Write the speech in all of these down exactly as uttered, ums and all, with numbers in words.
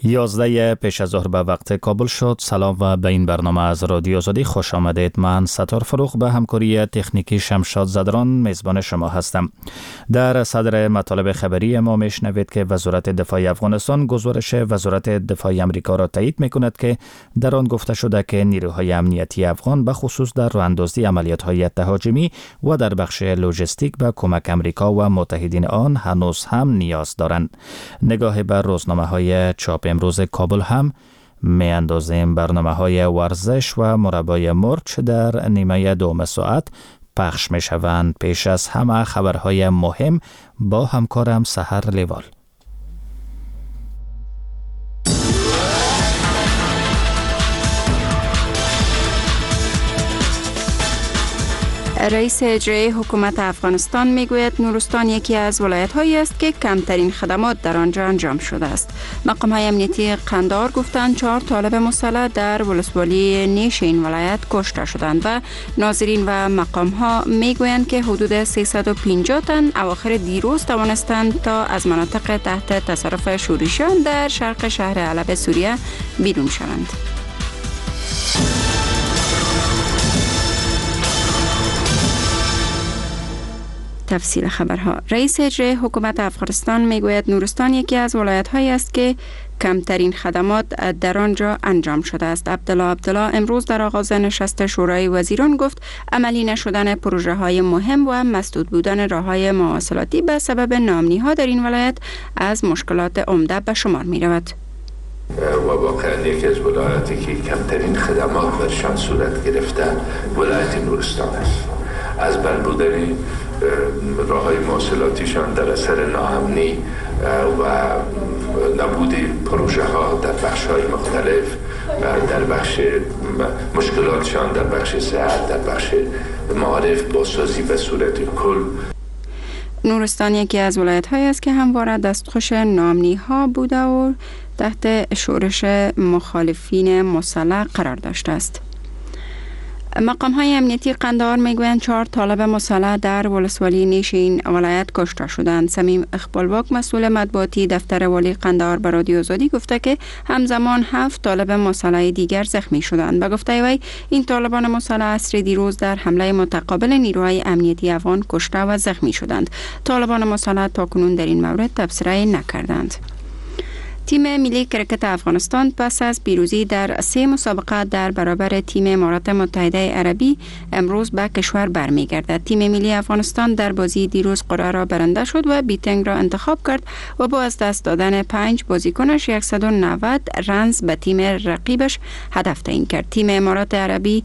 یازده پیش از ظهر به وقت کابل شد. سلام و به این برنامه از رادیو آزادی خوش آمدید. من ستار فروغ به همکاری تکنیکی شمشاد زدران میزبان شما هستم. در صدر مطالب خبری ما میشنوید که وزارت دفاع افغانستان گزارش وزارت دفاع امریکا را تایید میکند که در آن گفته شده که نیروهای امنیتی افغان به خصوص در راهاندازی عملیات‌های تهاجمی و در بخش لوجستیک به کمک امریکا و متحدین آن هنوز هم نیاز دارند. نگاه بر روزنامه‌های چاپ امروز کابل هم می اندازیم. برنامه های ورزش و مربای مرچ در نیمه دوم ساعت پخش می شوند. پیش از همه خبرهای مهم با همکارم سحر لیوال. رئیس اجرایی حکومت افغانستان میگوید نورستان یکی از ولایت‌هایی است که کمترین خدمات در آنجا انجام شده است. مقام‌های امنیتی قندهار گفتند چهار طالب مسلح در ولسوالی نیش این ولایت کشته شدند و ناظرین و مقام‌ها میگویند که حدود سیصد و پنجاه تن اواخر دیروز توانستند تا از مناطق تحت تصرف شورشیان در شرق شهر حلب سوریه بیرون شوند. تفصیل خبرها. رئیس اجرایی حکومت افغانستان میگوید نورستان یکی از ولایت‌هایی است که کمترین خدمات در آنجا انجام شده است. عبدالله عبدالله امروز در آغاز نشست شورای وزیران گفت عملی نشدن پروژه های مهم و مسدود بودن راه‌های مواصلاتی به سبب ناامنی‌ها در این ولایت از مشکلات عمده به شمار می رود. و واقعا یکی از ولایاتی که کمترین خدمات برشان صورت گرفته ولایت نورستان است. از بند بودن راه های مواصلاتیشان در اثر ناامنی و نبود پروژه ها در بخش های مختلف، در بخش مشکلاتشان در بخش صحت، در بخش معارف، بازسازی به صورت کل. نورستان یکی از ولایت هایی است که همواره دستخوش ناامنی ها بوده و تحت شورش مخالفین مسلح قرار داشته است. مقام های امنیتی قندهار میگویند چهار طالب مسلح در ولسوالی نیش این ولایت کشته شدند. صمیم اقبالباک مسئول مطبوعاتی دفتر والی قندهار به رادیو آزادی گفته که همزمان هفت طالب مسلح دیگر زخمی شدند. به گفته وی این طالبان مسلح عصر دیروز در حمله متقابل نیروهای امنیتی افغان کشته و زخمی شدند. طالبان مسلح تاکنون در این مورد تبصره نکردند. تیم ملی کرکت افغانستان پس از پیروزی در سه مسابقه در برابر تیم امارات متحده عربی امروز به کشور برمیگردد. تیم ملی افغانستان در بازی دیروز قرعه را برنده شد و بیتنگ را انتخاب کرد و با از دست دادن پنج بازیکنش صد و نود رنز به تیم رقیبش هدف تعیین کرد. تیم امارات عربی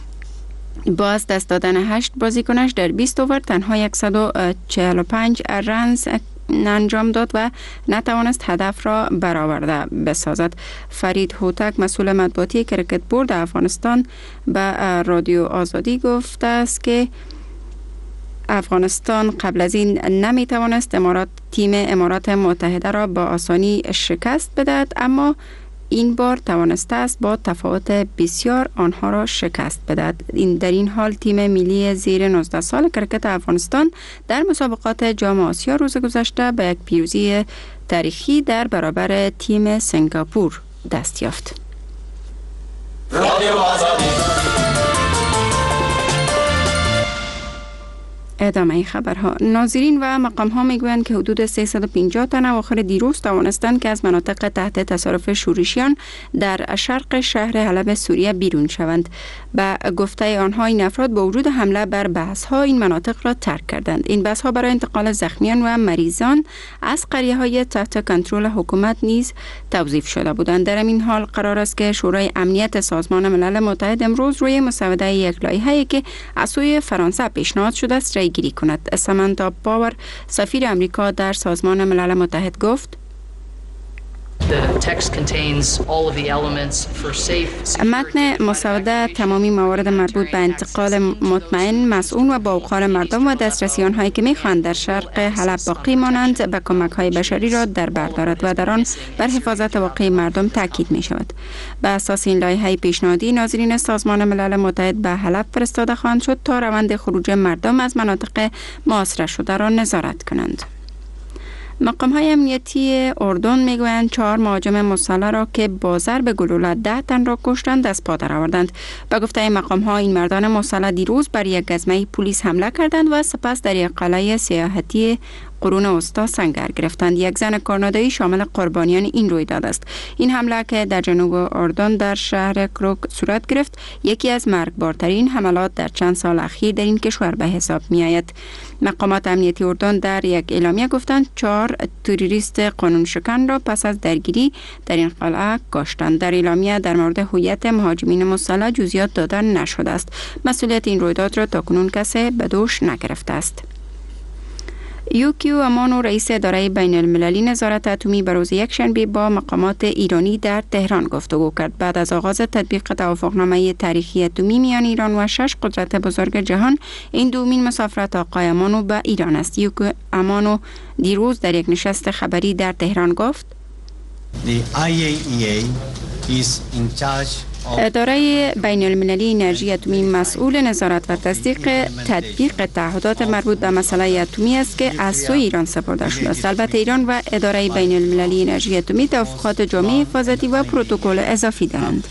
با از دست دادن هشت بازیکنش در بیست اوور تنها صد و چهل و پنج رنز انجام داد و نتوانست هدف را برآورده بسازد. فرید هوتک مسئول مطبوعاتی کرکت بورد افغانستان به رادیو آزادی گفته است که افغانستان قبل از این نمی توانست امارات تیم امارات متحده را با آسانی شکست بدهد، اما این بار توانسته است با تفاوت بسیار آنها را شکست بدهد. این در این حال تیم ملی زیر نوزده سال کرکت افغانستان در مسابقات جام آسیا روز گذشته به یک پیروزی تاریخی در برابر تیم سنگاپور دست یافت. ادامه خبرها. ناظرین و مقام ها میگویند که حدود سیصد و پنجاه تن اواخر دیروز توانستند که از مناطق تحت تصرف شورشیان در شرق شهر حلب سوریه بیرون شوند. به گفته آنها این افراد با وجود حمله بر بس ها این مناطق را ترک کردند. این بس ها برای انتقال زخمیان و مریضان از قریه های تحت کنترل حکومت نیز توظیف شده بودند. در این حال قرار است که شورای امنیت سازمان ملل متحد امروز روی مسوده یک لایحه‌ای که از سوی فرانسه پیشنهاد شده است گیری کند. سامانتا پاور سفیر امریکا در سازمان ملل متحد گفت متن مسوده تمامی موارد مربوط به انتقال مطمئن، مسئول و با وقار مردم و دسترسی آنهایی که می‌خواهند در شرق حلب باقی مانند به کمک‌های بشری را در بر دارد و در آن بر حفاظت واقعی مردم تاکید می‌شود. به اساس این لایحه پیشنهادی ناظرین سازمان ملل متحد به حلب فرستاده خواهند شد تا روند خروج مردم از مناطق محاصره شده را نظارت کنند. مقام‌های امنیتی اردن میگویند چهار مهاجم مسلح را که با ضرب گلوله ده تن را کشتند از پا درآوردند. به گفته مقام‌ها این مردان مسلح دیروز بر یک گزمه پلیس حمله کردند و سپس در یک قلعه سیاحتی قرون وسطا سنگر گرفتند. یک زن کانادایی شامل قربانیان این رویداد است. این حمله که در جنوب اردن در شهر کروک صورت گرفت یکی از مرگبارترین حملات در چند سال اخیر در این کشور به حساب می آید. مقامات امنیتی اردن در یک اعلامیه گفتند چهار تروریست قانون شکن را پس از درگیری در این قلعه کشتند. در اعلامیه در مورد هویت مهاجمین مسلح جزئیات داده نشده است. مسئولیت این رویداد را تاکنون کسی به دوش نگرفته است. یوکیو امانو رئیس اداره بین المللی نظارت اتمی به روز یکشنبه با مقامات ایرانی در تهران گفتگو کرد. بعد از آغاز تطبیق توافقنامه تاریخی اتمی میان ایران و شش قدرت بزرگ جهان، این دومین مسافرت آقای امانو به ایران است. یوکیو امانو دیروز در یک نشست خبری در تهران گفت The آی ای ای ای is in charge اداره بین المللی انرژی اتمی مسئول نظارت و تصدیق تطبیق تعهدات مربوط به مسئله اتمی است که از سوی ایران سپرده شده است. البته ایران و اداره بین المللی انرژی اتمی توافقات جامع حفاظتی و پروتکل اضافی دارند.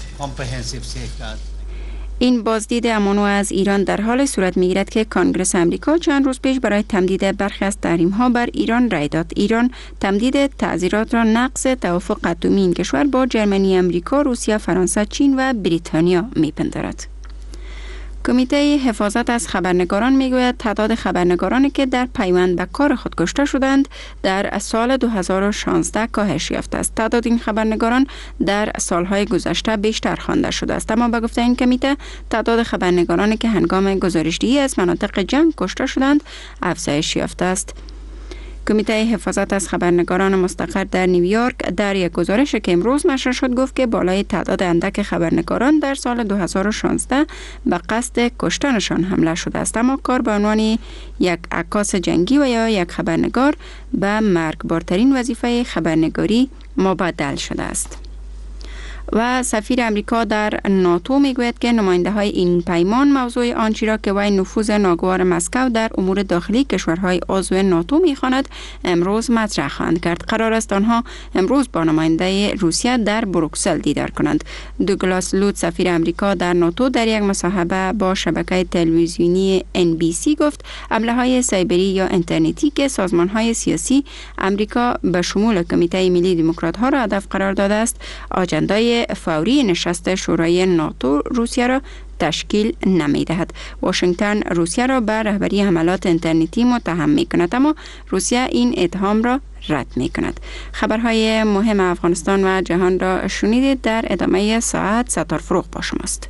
این بازدید امانو از ایران در حال صورت می‌گیرد که کنگره آمریکا چند روز پیش برای تمدید برخی از تحریم‌ها بر ایران رای داد. ایران تمدید تعزیرات را نقض توافق اتمی این کشور با جرمنی، آمریکا، روسیه، فرانسه، چین و بریتانیا می‌پندارد. کمیته حفاظت از خبرنگاران میگوید تعداد خبرنگارانی که در پیوند به کار خود کشته شدند در سال دو هزار و شانزده کاهش یافته است. تعداد این خبرنگاران در سالهای گذشته بیشتر خوانده شده است، اما به گفته این کمیته تعداد خبرنگارانی که هنگام گزارشدهی از مناطق جنگ کشته شدند افزایش یافته است. کمیته حفاظت از خبرنگاران مستقر در نیویورک در یک گزارش که امروز نشر شد گفت که بالای تعداد اندک خبرنگاران در سال دو هزار و شانزده به قصد کشتنشان حمله شده است، اما کار به عنوان یک عکاس جنگی و یا یک خبرنگار به مرگبارترین وظیفه خبرنگاری مبدل شده است. و سفیر امریکا در ناتو میگوید که نماینده های این پیمان موضوع آنچه را که وی نفوذ ناگوار مسکو در امور داخلی کشورهای عضو ناتو میخواند امروز مطرح خواهند کرد. قرار است آنها امروز با نماینده روسیه در بروکسل دیدار کنند. دوگلاس لود سفیر امریکا در ناتو در یک مصاحبه با شبکه تلویزیونی ان بی سی گفت حمله های سایبری یا اینترنتی که سازمان های سیاسی امریکا به شمول کمیته ملی دموکرات ها را هدف قرار داده است آجندای فوری نشست شورای ناتو روسیه را تشکیل نمی دهد. واشنگتن روسیه را به رهبری حملات اینترنتی متهم می کند، اما روسیه این اتهام را رد می کند. خبرهای مهم افغانستان و جهان را شنیدید. در ادامه ساعت ستار فروغ با شماست.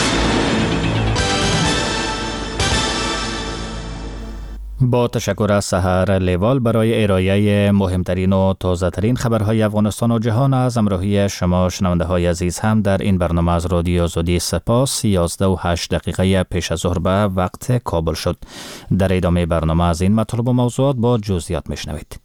با تشکر از سحر لیوال برای ارائه مهمترین و تازه ترین خبرهای افغانستان و جهان. از همراهی شما شنونده های عزیز هم در این برنامه از رادیو آزادی سپاس. یازده و هشت دقیقه پیش از ظهر به وقت کابل شد. در ادامه برنامه از این مطالب و موضوعات با جزئیات میشنوید.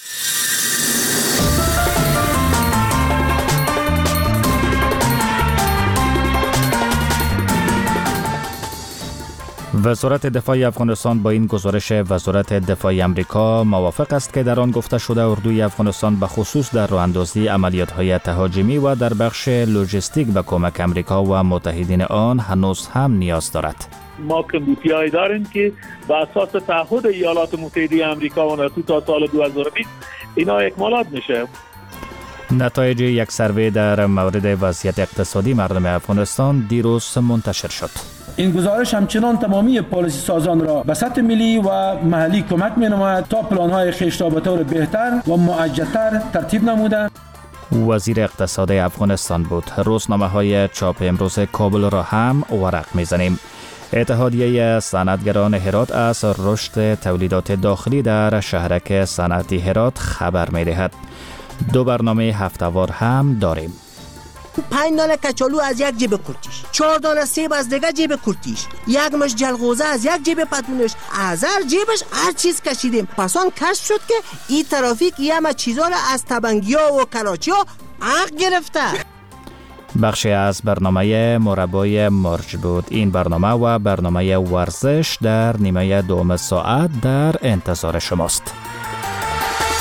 وزارت دفاع افغانستان با این گزارش وزارت دفاع امریکا موافق است که در آن گفته شده اردوی افغانستان به خصوص در راه اندازی عملیات‌های تهاجمی و در بخش لوجستیک به کمک امریکا و متحدین آن هنوز هم نیاز دارد. ما کمبودیایی داریم که به اساس تعهد ایالات متحده آمریکا و ناتو تا سال دو هزار و بیست اینا اکمالات میشه. نتایج یک سروی در مورد وضعیت اقتصادی مردم افغانستان دیروز منتشر شد. این گزارش همچنان تمامی پالیسی سازان را به سطح ملی و محلی کمک می‌نماید تا پلان‌های خویش را به طور بهتر و معجزتر ترتیب نموده. وزیر اقتصاد افغانستان بود. روزنامه‌های چاپ امروز کابل را هم ورق می‌زنیم. اتحادیه صنعتگران هرات از رشد تولیدات داخلی در شهرک صنعتی هرات خبر می‌دهد. دو برنامه هفته‌وار هم داریم. پنج دانه کچالو از یک جیب کورتیش، چهار دانه سیب از دیگه جیب کورتیش، یک مش جلغوزه از یک جیب پتونش، از هر جیبش هر چیز کشیدیم. پس آن کشف شد که این ترافیک یه همه چیزا را از تبنگیا و کراچی ها حق گرفته. بخشی از برنامه مربای مرج بود. این برنامه و برنامه ورزش در نیمه دوم ساعت در انتظار شماست.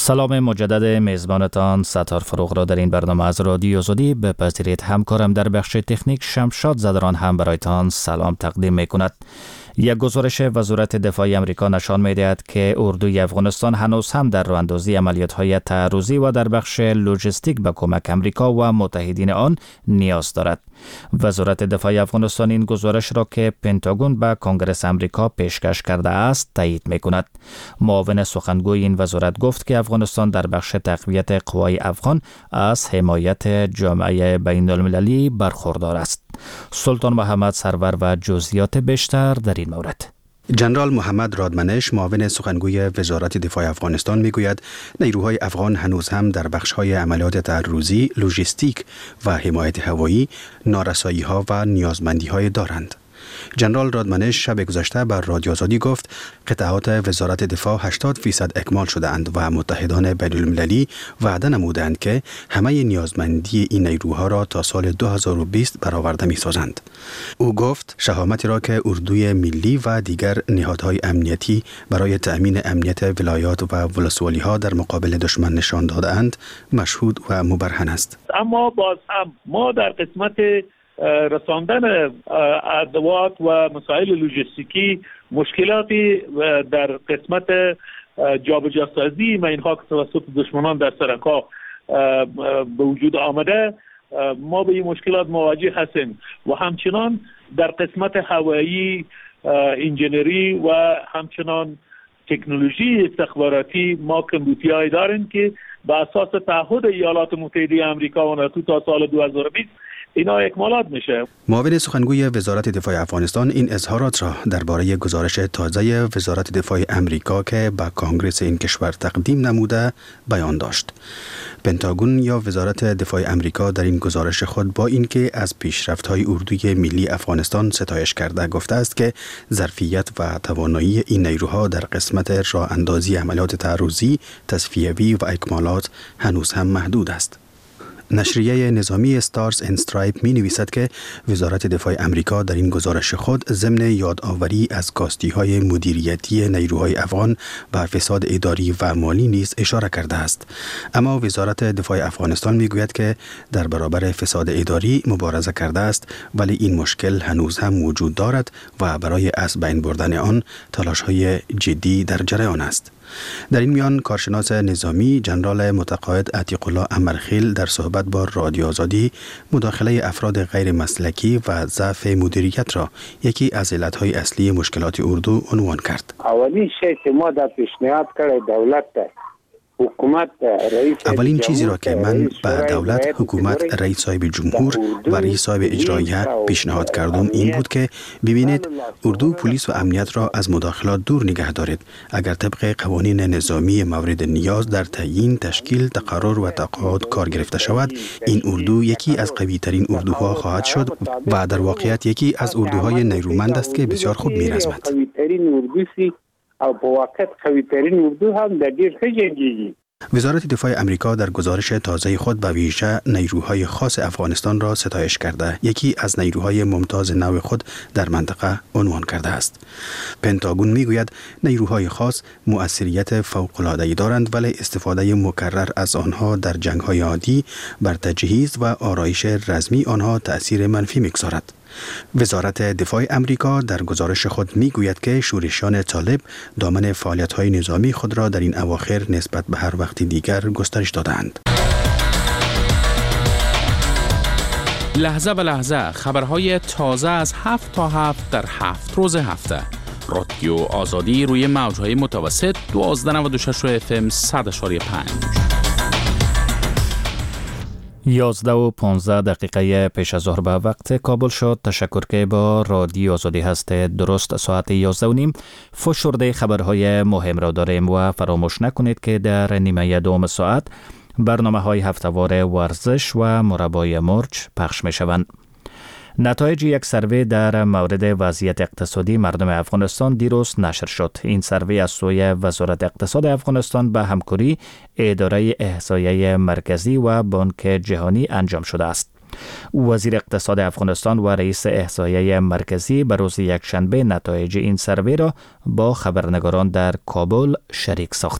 سلام مجدد میزبانتان ستار فروغ را در این برنامه از رادیو آزادی بپذیرید. همکارم در بخش تکنیک شمشاد زدران هم برایتان سلام تقدیم می کند. یک گزارش وزارت دفاع امریکا نشان می‌دهد که اردوی افغانستان هنوز هم در راه‌اندازی عملیات‌های تعرضی و در بخش لوجستیک به کمک امریکا و متحدین آن نیاز دارد. وزارت دفاع افغانستان این گزارش را که پنتاگون به کنگره امریکا پیشکش کرده است تایید می‌کند. معاون سخنگوی این وزارت گفت که افغانستان در بخش تقویت قوای افغان از حمایت جامعه بین‌المللی برخوردار است. سلطان محمد سرور و جزئیات بیشتر در این مورد. جنرال محمد رادمنش معاون سخنگوی وزارت دفاع افغانستان میگوید نیروهای افغان هنوز هم در بخش‌های عملیات تعرضی، لوجستیک و حمایت هوایی نارسایی‌ها و نیازمندی‌های دارند. جنرال رادمنش شب گذشته بر رادیو آزادی گفت قطعات وزارت دفاع هشتاد فیصد اکمال شده‌اند و متحدان بین‌المللی وعده نمودند که همه نیازمندی این نیروها را تا سال دو هزار و بیست برآورده می‌سازند. او گفت شهامتی را که اردوی ملی و دیگر نهادهای امنیتی برای تأمین امنیت ولایات و ولسوالی‌ها در مقابل دشمن نشان داده‌اند مشهود و مبرهن است. اما باز هم ما در قسمت رساندن ادوات و مسائل لوجستیکی مشکلاتی در قسمت جابجاسازی و اینها که توسط دشمنان در سرکا به وجود آمده ما به این مشکلات مواجه هستیم و همچنان در قسمت هوایی، انجینری و همچنان تکنولوژی استخباراتی ما کمبودی‌هایی داریم که به اساس تعهد ایالات متحده آمریکا و ناتو تا سال دو هزار و بیست اینا اکمالات میشه. معاون سخنگوی وزارت دفاع افغانستان این اظهارات را درباره گزارش تازه وزارت دفاع امریکا که به کانگرس این کشور تقدیم نموده بیان داشت. پنتاگون یا وزارت دفاع امریکا در این گزارش خود با اینکه از پیشرفت‌های اردوی ملی افغانستان ستایش کرده گفته است که ظرفیت و توانایی این نیروها در قسمت راه اندازی عملیات تعرضی، تصفیوی و اکمالات هنوز هم محدود است. نشریه نظامی ستارز اند استرایپ می نویسد که وزارت دفاع امریکا در این گزارش خود ضمن یادآوری از کاستی‌های مدیریتی نیروهای افغان و فساد اداری و مالی نیز اشاره کرده است. اما وزارت دفاع افغانستان می گوید که در برابر فساد اداری مبارزه کرده است، ولی این مشکل هنوز هم وجود دارد و برای از بین بردن آن تلاش‌های جدی در جریان است. در این میان کارشناس نظامی جنرال متقاعد عتیق الله امرخیل در صحبت با رادیو آزادی مداخله افراد غیر مسلکی و ضعف مدیریت را یکی از علتهای اصلی مشکلات اردو عنوان کرد. اولین چیزی که ما در پیشنهاد کردیم دولت حکومت رئیس اولین چیزی را که من به دولت، حکومت، رئیس صاحب جمهور و رئیس صاحب اجراییه پیشنهاد کردم این بود که ببینید اردو پلیس و امنیت را از مداخلات دور نگه دارید. اگر طبق قوانین نظامی مورد نیاز در تعیین، تشکیل، تقرر و تقاعد کار گرفته شود، این اردو یکی از قوی ترین اردوها خواهد شد و در واقعیت یکی از اردوهای نیرومند است که بسیار خوب می‌رزمد. او په واقعیت قوی ترین اردو هم در ډیر ښه جنگیږي. وزارت دفاع امریکا در گزارش تازه خود به ویژه نیروهای خاص افغانستان را ستایش کرده یکی از نیروهای ممتاز نوع خود در منطقه عنوان کرده است. پنتاگون میگوید نیروهای خاص مؤثریت فوق‌العاده‌ای دارند، ولی استفاده مکرر از آنها در جنگ‌های عادی بر تجهیز و آرایش رزمی آنها تأثیر منفی می‌گذارد. وزارت دفاع امریکا در گزارش خود میگوید که شورشیان طالب دامن فعالیت‌های نظامی خود را در این اواخر نسبت به هر وقت دیگر گسترش دادند. لحظه به لحظه خبرهای تازه از هفت تا هفت در هفت روز هفته. رادیو آزادی روی موج‌های متوسط دوازده نود و شش اف ام صد و پنج. یازده و پانزده دقیقه پیش از ظهر به وقت کابل شد. تشکر که با رادیو آزادی هست. درست ساعت یازده و نیم فشرده خبرهای مهم را داریم و فراموش نکنید که در نیمه دوم ساعت برنامه های هفته‌وار ورزش و مربای مرچ پخش می شوند. نتایج یک سروی در مورد وضعیت اقتصادی مردم افغانستان دیروز نشر شد. این سروی از سوی وزارت اقتصاد افغانستان به همکاری اداره احصایه مرکزی و بانک جهانی انجام شده است. وزیر اقتصاد افغانستان و رئیس احصایه مرکزی به روز یکشنبه نتایج این سروی را با خبرنگاران در کابل شریک ساختند.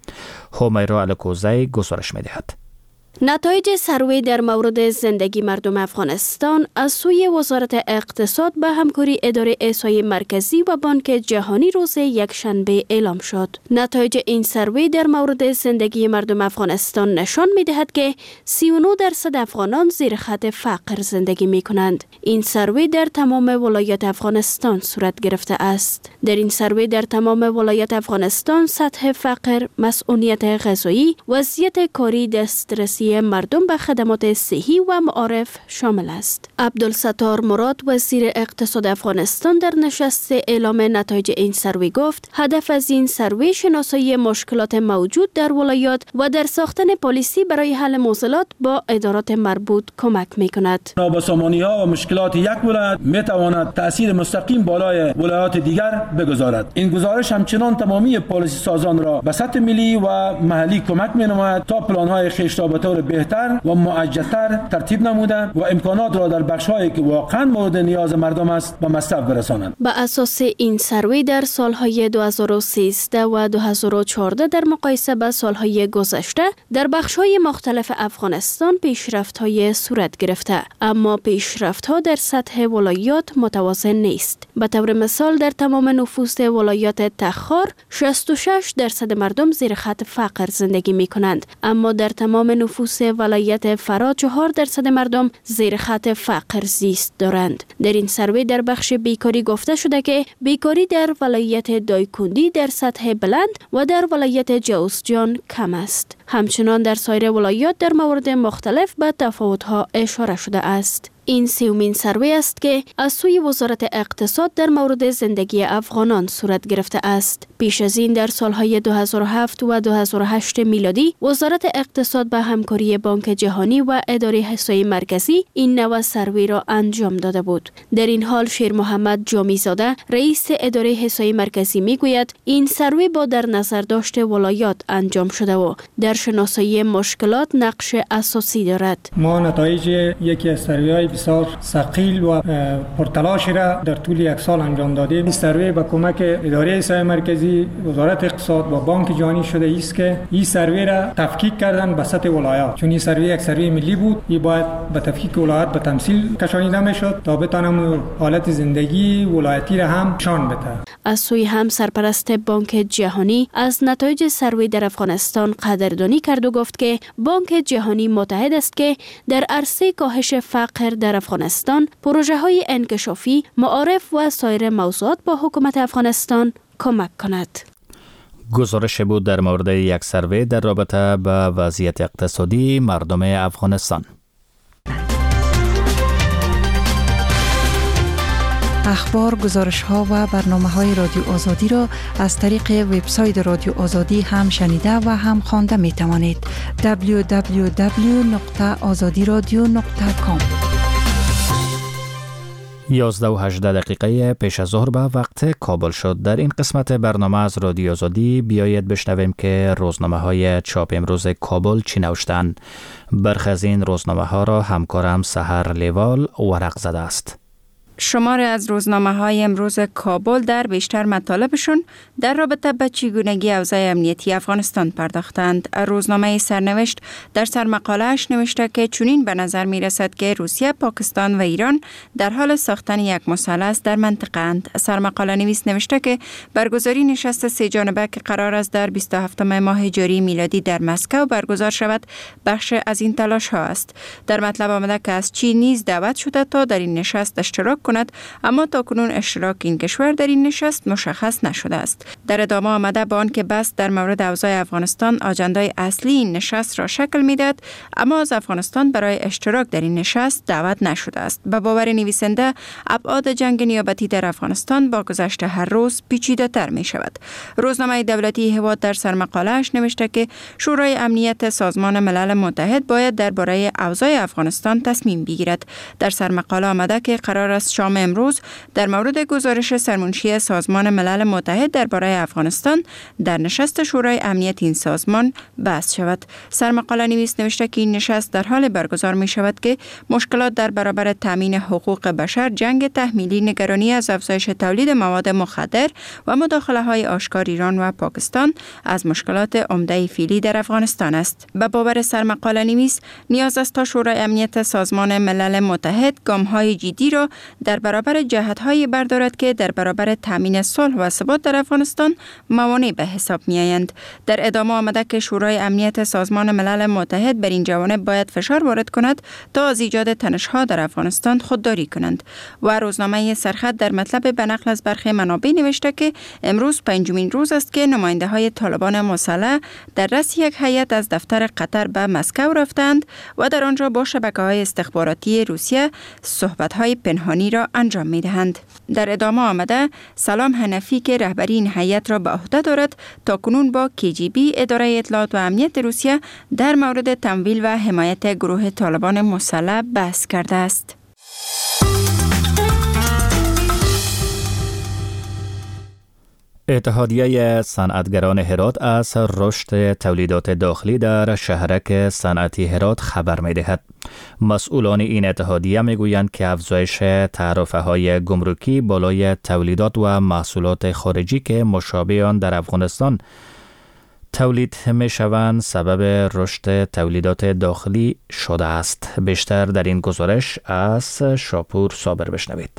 هومیرا الکوزی گزارش می‌دهد. نتایج سروی در مورد زندگی مردم افغانستان از سوی وزارت اقتصاد به همکاری اداره احصای مرکزی و بانک جهانی روز یکشنبه اعلام شد. نتایج این سروی در مورد زندگی مردم افغانستان نشان می‌دهد که سی و نه درصد افغانان زیر خط فقر زندگی می‌کنند. این سروی در تمام ولایات افغانستان صورت گرفته است. در این سروی در تمام ولایات افغانستان سطح فقر، مسئولیت غذایی، وضعیت کاری، دسترسی مردم به خدمات صحی و معارف شامل است. عبدالستار مراد وزیر اقتصاد افغانستان در نشست اعلام نتایج این سروی گفت هدف از این سروی شناسایی مشکلات موجود در ولایات و در ساختن پالیسی برای حل معضلات با ادارات مربوط کمک می کند. نابسامانی ها و مشکلات یک ولایت می تواند تأثیر مستقیم بالای ولایات دیگر بگذارد. این گزارش همچنان تمامی پالیسی سازان را به سطح ملی و محلی کمک می نماید تا پلان های خویشتن بهتر و معجزتر ترتیب نموده و امکانات را در بخش‌هایی که واقعا مورد نیاز مردم است به مصرف برسانند. به اساس این سروی در سالهای دو هزار و سیزده و دو هزار و چهارده در مقایسه با سالهای گذشته در بخش‌های مختلف افغانستان پیشرفت‌های صورت گرفته، اما پیشرفت‌ها در سطح ولایات متوازن نیست. به طور مثال در تمام نفوس ولایات تخار شصت و شش درصد مردم زیر خط فقر زندگی می‌کنند، اما در تمام نفوس ولایت فرا چهار درصد مردم زیر خط فقر زیست دارند. در این سروی در بخش بیکاری گفته شده که بیکاری در ولایت دایکندی در سطح بلند و در ولایت جوزجان کم است. همچنان در سایر ولایات در موارد مختلف به تفاوت‌ها اشاره شده است. این سومین سروی است که از سوی وزارت اقتصاد در مورد زندگی افغانان صورت گرفته است. پیش از این در سالهای دو هزار و هفت و دو هزار و هشت میلادی وزارت اقتصاد به همکاری بانک جهانی و اداره احصای مرکزی این نوع سروی را انجام داده بود. در این حال شیر محمد جامی زاده رئیس اداره احصای مرکزی میگوید این سروی با در نظر داشت ولایات انجام شده و در شناسایی مشکلات نقش اساسی دارد. ما نتایج یکی از سروی‌های بسیار ثقیل و پرتلاشی را در طول یک سال انجام دادیم. این سروی با کمک اداره احصای مرکزی، وزارت اقتصاد و بانک جهانی شده است که این سروی را تفکیک کردن به سطح ولایات، چون این سروی یک سروی ملی بود، این باید به تفکیک ولایات به تمثیل کشانیده میشد تا بتانم حالت زندگی ولایتی را هم نشان بده. از سوی هم سرپرست بانک جهانی از نتایج سروی در افغانستان قدردانی کرد و گفت که بانک جهانی متحد است که در عرصه کاهش فقر در افغانستان پروژه های انکشافی، معارف و سایر موضوعات با حکومت افغانستان کمک کند. گزارش بود در مورد یک سروی در رابطه با وضعیت اقتصادی مردم افغانستان. اخبار، گزارش‌ها و برنامه‌های رادیو آزادی را از طریق وبسایت رادیو آزادی هم شنیده و هم خوانده می‌توانید. دبلیو دبلیو دبلیو نقطه آزادی رادیو نقطه کام. یازده و هجده دقیقه پیش از ظهر به وقت کابل شد. در این قسمت برنامه از رادیو آزادی بیایید بشنویم که روزنامه های چاپ امروز کابل چی نوشتند. برخی از این روزنامه ها را همکارم سحر لیوال ورق زده است. شمار از روزنامه های امروز کابل در بیشتر مطالبشون در رابطه با چگونگی اوضاع امنیتی افغانستان پرداختند. روزنامه سرنوشت در سرمقاله‌اش نوشته که چنین به نظر می رسد که روسیه، پاکستان و ایران در حال ساختن یک مثلث در منطقه اند. سرمقاله نویس نوشته که برگزاری نشست سه جانبه که قرار است در بیست و هفتم ماه جاری میلادی در مسکو برگزار شود بخش از این تلاش ها است. در مطلب آمده که از چین نیز دعوت شده تا در این نشست اشتراک کند، اما تاکنون اشتراک این کشور در این نشست مشخص نشده است. در ادامه آمده با آنکه بس در مورد اوضاع افغانستان آجندای اصلی این نشست را شکل میدهد، اما از افغانستان برای اشتراک در این نشست دعوت نشده است. به باور نویسنده ابعاد جنگ نیابتی در افغانستان با گذشت هر روز پیچیده‌تر می شود. روزنامه دولتی هواد در سرمقاله‌اش نوشته که شورای امنیت سازمان ملل متحد باید درباره اوضاع افغانستان تصمیم بگیرد. در سرمقاله آمده که قرار است شام امروز در مورد گزارش سرمنشی سازمان ملل متحد درباره برای افغانستان در نشست شورای امنیت این سازمان بحث شود. سرمقاله نویس نوشته که این نشست در حال برگزار می شود که مشکلات در برابر تامین حقوق بشر، جنگ تحمیلی، نگرانی از افزایش تولید مواد مخدر و مداخله های آشکار ایران و پاکستان از مشکلات عمده فعلی در افغانستان است. به باور سرمقاله نویس نیاز است تا شورای امنیت سازمان ملل متحد گام‌های جدی را در برابر جهت‌های بردارد که در برابر تامین صلح و ثبات در افغانستان موانع به حساب می‌آیند. در ادامه آمده که شورای امنیت سازمان ملل متحد بر این جوانب باید فشار وارد کند تا از ایجاد تنش‌ها در افغانستان خودداری کنند. و روزنامه سرخط در مطلب به نقل از برخی منابع نوشته که امروز پنجمین روز است که نماینده‌های طالبان مسلح در رأس یک هیئت از دفتر قطر به مسکو رفتند و در آنجا با شبکه‌های استخباراتی روسیه صحبت‌های پنهانی را انجام می‌دهند. در ادامه آمده سلام حنفی که رهبری این هیئت را به عهده دارد تا کنون با کی جی بی اداره اطلاعات و امنیت روسیه در مورد تمویل و حمایت گروه طالبان مسلح بحث کرده است. اتحادیه صنعتگران هرات از رشد تولیدات داخلی در شهرک صنعتی هرات خبر می‌دهد. مسئولان این اتحادیه می‌گویند که افزایش تعرفه‌های گمرکی بالای تولیدات و محصولات خارجی که مشابه آن در افغانستان تولید می‌شوند سبب رشد تولیدات داخلی شده است. بیشتر در این گزارش از شاپور صابر بشنوید.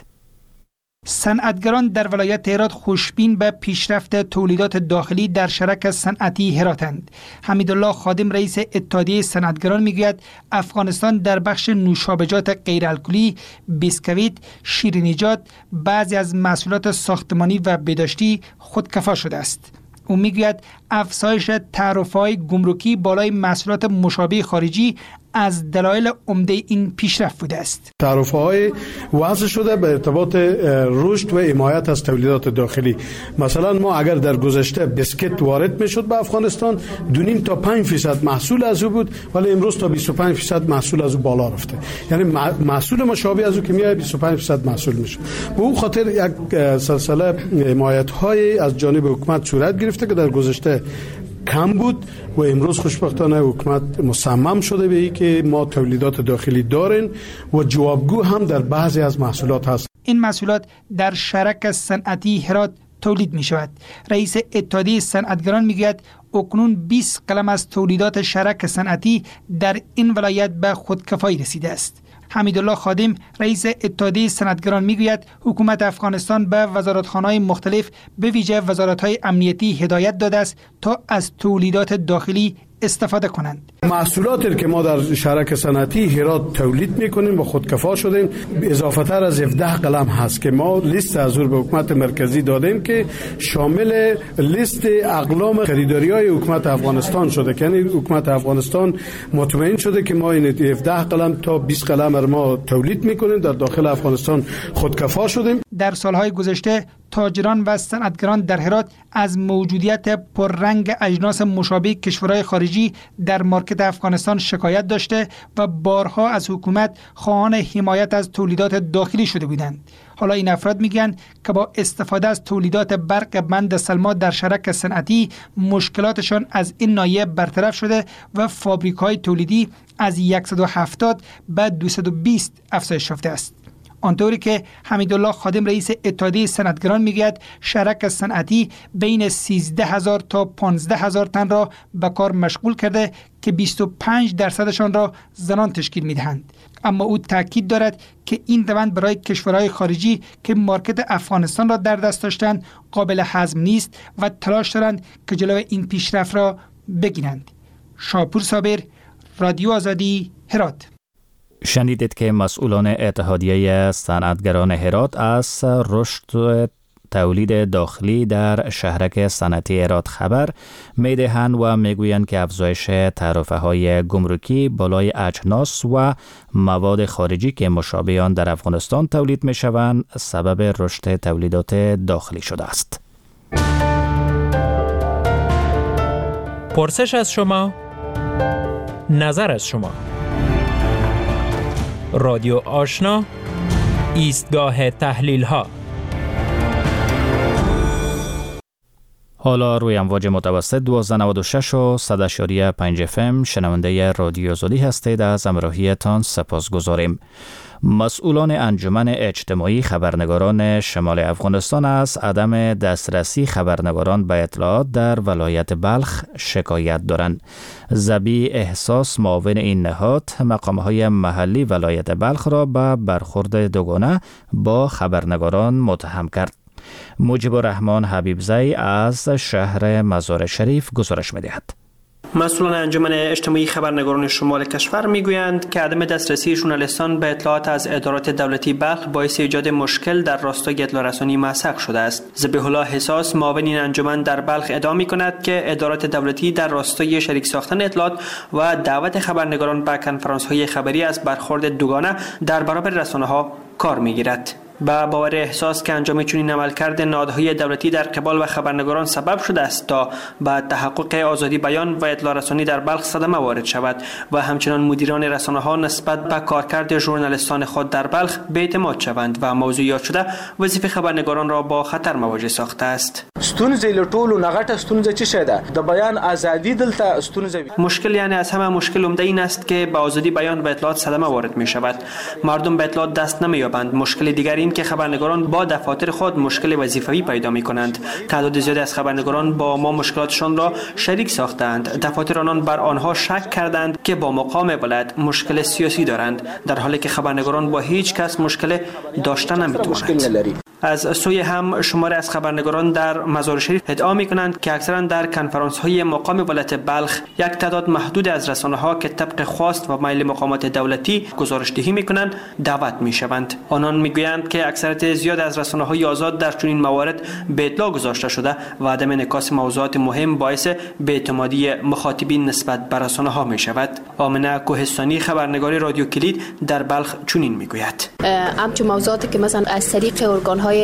صنعتگران در ولایت هرات خوشبین به پیشرفت تولیدات داخلی در شرک صنعتی هراتند. حمیدالله خادم رئیس اتحادیه صنعتگران میگوید افغانستان در بخش نوشابجات غیر الکلی، بیسکویت، شیرینیجات، بعضی از محصولات ساختمانی و بهداشتی خودکفا شده است. او میگوید افزایش تعرفه‌های گمرکی بالای محصولات مشابه خارجی از دلایل عمده این پیشرفت بوده است. تعرفه‌های وضع شده به ارتباط رشد و حمایت از تولیدات داخلی. مثلا ما اگر در گذشته بسکت وارد میشد به افغانستان دو نیم تا پنج درصد محصول از او بود، ولی امروز تا بیست و پنج درصد محصول از او بالا رفته. یعنی محصول مشابه از او که میاد بیست و پنج درصد محصول میشه. به اون خاطر یک سلسله حمایت‌های از جانب حکومت صورت گرفته که در گذشته کم بود و امروز خوشبختانه حکومت مصمم شده به این که ما تولیدات داخلی داریم و جوابگو هم در بعضی از محصولات هست. این محصولات در شرک صنعتی هرات تولید می شود. رئیس اتحادیه صنعتگران میگوید اکنون بیست قلم از تولیدات شرک صنعتی در این ولایت به خودکفایی رسیده است. حمیدالله خادم رئیس اتحادیه صنعتگران میگوید حکومت افغانستان به وزارتخانه‌های مختلف به ویژه وزارت‌های امنیتی هدایت داده است تا از تولیدات داخلی استفاده کنند. محصولاتی که ما در شرک صنعتی هرات تولید میکنیم و خودکفا شدیم اضافه تر از هفده قلم هست که ما لیست از به حکومت مرکزی دادیم که شامل لیست اقلام خریداری های حکومت افغانستان شده که یعنی حکومت افغانستان مطمئن شده که ما این هفده قلم تا بیست قلم را ما تولید میکنیم در داخل افغانستان خودکفا شدیم. در سالهای گذشته تاجران و صنعتگران در هرات از موجودیت پررنگ اجناس مشابه کشورهای خارجی در مارکت افغانستان شکایت داشته و بارها از حکومت خواهان حمایت از تولیدات داخلی شده بودند. حالا این افراد میگن که با استفاده از تولیدات برق بند سلما در شرک صنعتی مشکلاتشان از این ناحیه برطرف شده و فابریک‌های تولیدی از صد و هفتاد به دویست و بیست افزایش یافته است. آنطوری که حمیدالله خادم رئیس اتحادیه صنعتگران میگوید شرک صنعتی بین سیزده هزار تا پانزده هزار تن را به کار مشغول کرده که بیست و پنج درصدشان را زنان تشکیل میدهند. اما او تاکید دارد که این روند برای کشورهای خارجی که مارکت افغانستان را در دست داشتند قابل هضم نیست و تلاش دارند که جلوی این پیشرفت را بگیرند. شاپور صابر، رادیو آزادی، هرات. شنیدید که مسئولان اتحادیه صنعتگران هرات از رشد تولید داخلی در شهرک صنعتی هرات خبر میدهند و میگویند که افزایش تعرفه‌های گمرکی بالای اجناس و مواد خارجی که مشابه آن در افغانستان تولید میشوند سبب رشد تولیدات داخلی شده است. پرسش از شما، نظر از شما. رادیو آشنا، ایستگاه تحلیل ها. حالا روی امواج متوسط دوازده نود و شش و صد و پنج اف ام شنونده رادیو آزادی هستید. از همراهیتان سپاس گذاریم. مسئولان انجمن اجتماعی خبرنگاران شمال افغانستان از عدم دسترسی خبرنگاران به اطلاعات در ولایت بلخ شکایت دارند. زبی احساس معاون این نهاد مقامهای محلی ولایت بلخ را به برخورد دوگانه با خبرنگاران متهم کرد. مجیب الرحمن حبیبزی از شهر مزار شریف گزارش می‌دهد. مسئولان انجمن اجتماعی خبرنگاران شمال کشور میگویند که عدم دسترسی ژورنالیستان به اطلاعات از ادارات دولتی بلخ باعث ایجاد مشکل در راستای اطلاع رسانی مسق شده است. ذبیح الله حساس معاون این انجمن در بلخ ادعا می‌کند که ادارات دولتی در راستای شریک ساختن اطلاعات و دعوت خبرنگاران به کنفرانس‌های خبری از برخورد دوگانه در برابر رسانه‌ها کار می‌گیرد. با باور احساس که انجام چنین عملکرد نهادهای دولتی در قبال و خبرنگاران سبب شده است تا به تحقق آزادی بیان و اطلاع رسانی در بلخ صدمه وارد شود و همچنان مدیران رسانه‌ها نسبت به کارکرد ژورنالیستان خود در بلخ بی‌اعتماد شوند و موضوع یاد شده وظیفه خبرنگاران را با خطر مواجه ساخته است. ستونزې لټولو نغټه ستونزه چی شده د بیان ازادي دلته ستونزه مشکل یعنی از همه مشکل عمده این است که با آزادی بیان و اطلاعات صدمه وارد می شود. مردم به اطلاعات دست نمی‌یابند. مشکل دیگری این که خبرنگاران با دفاتر خود مشکل وظیفوی پیدا می کنند. تعداد زیادی از خبرنگاران با ما مشکلاتشان را شریک ساختند. دفاتر آنان بر آنها شک کردند که با مقام ولایت مشکل سیاسی دارند، در حالی که خبرنگاران با هیچ کس مشکل داشته نمی‌توانند. از سوی هم شماره از خبرنگاران در مزار شریف ادعا می‌کنند که اکثرا در کنفرانس‌های مقام ولایت بلخ یک تعداد محدود از رسانه‌ها که طبق خواست و میل مقامات دولتی گزارش‌دهی می‌کنند دعوت می‌شوند. آنان می‌گویند که اکثریت زیاد از رسانه‌های آزاد در چنین موارد به اطلاع گذاشته شده و عدم انعکاس موضوعات مهم باعث بی‌اعتمادی مخاطبین نسبت به رسانه‌ها می‌شود. آمنه کوهستانی خبرنگار رادیو کلید در بلخ چنین می‌گوید: همچون موضوعاتی که مثلا از طریق ارگان‌های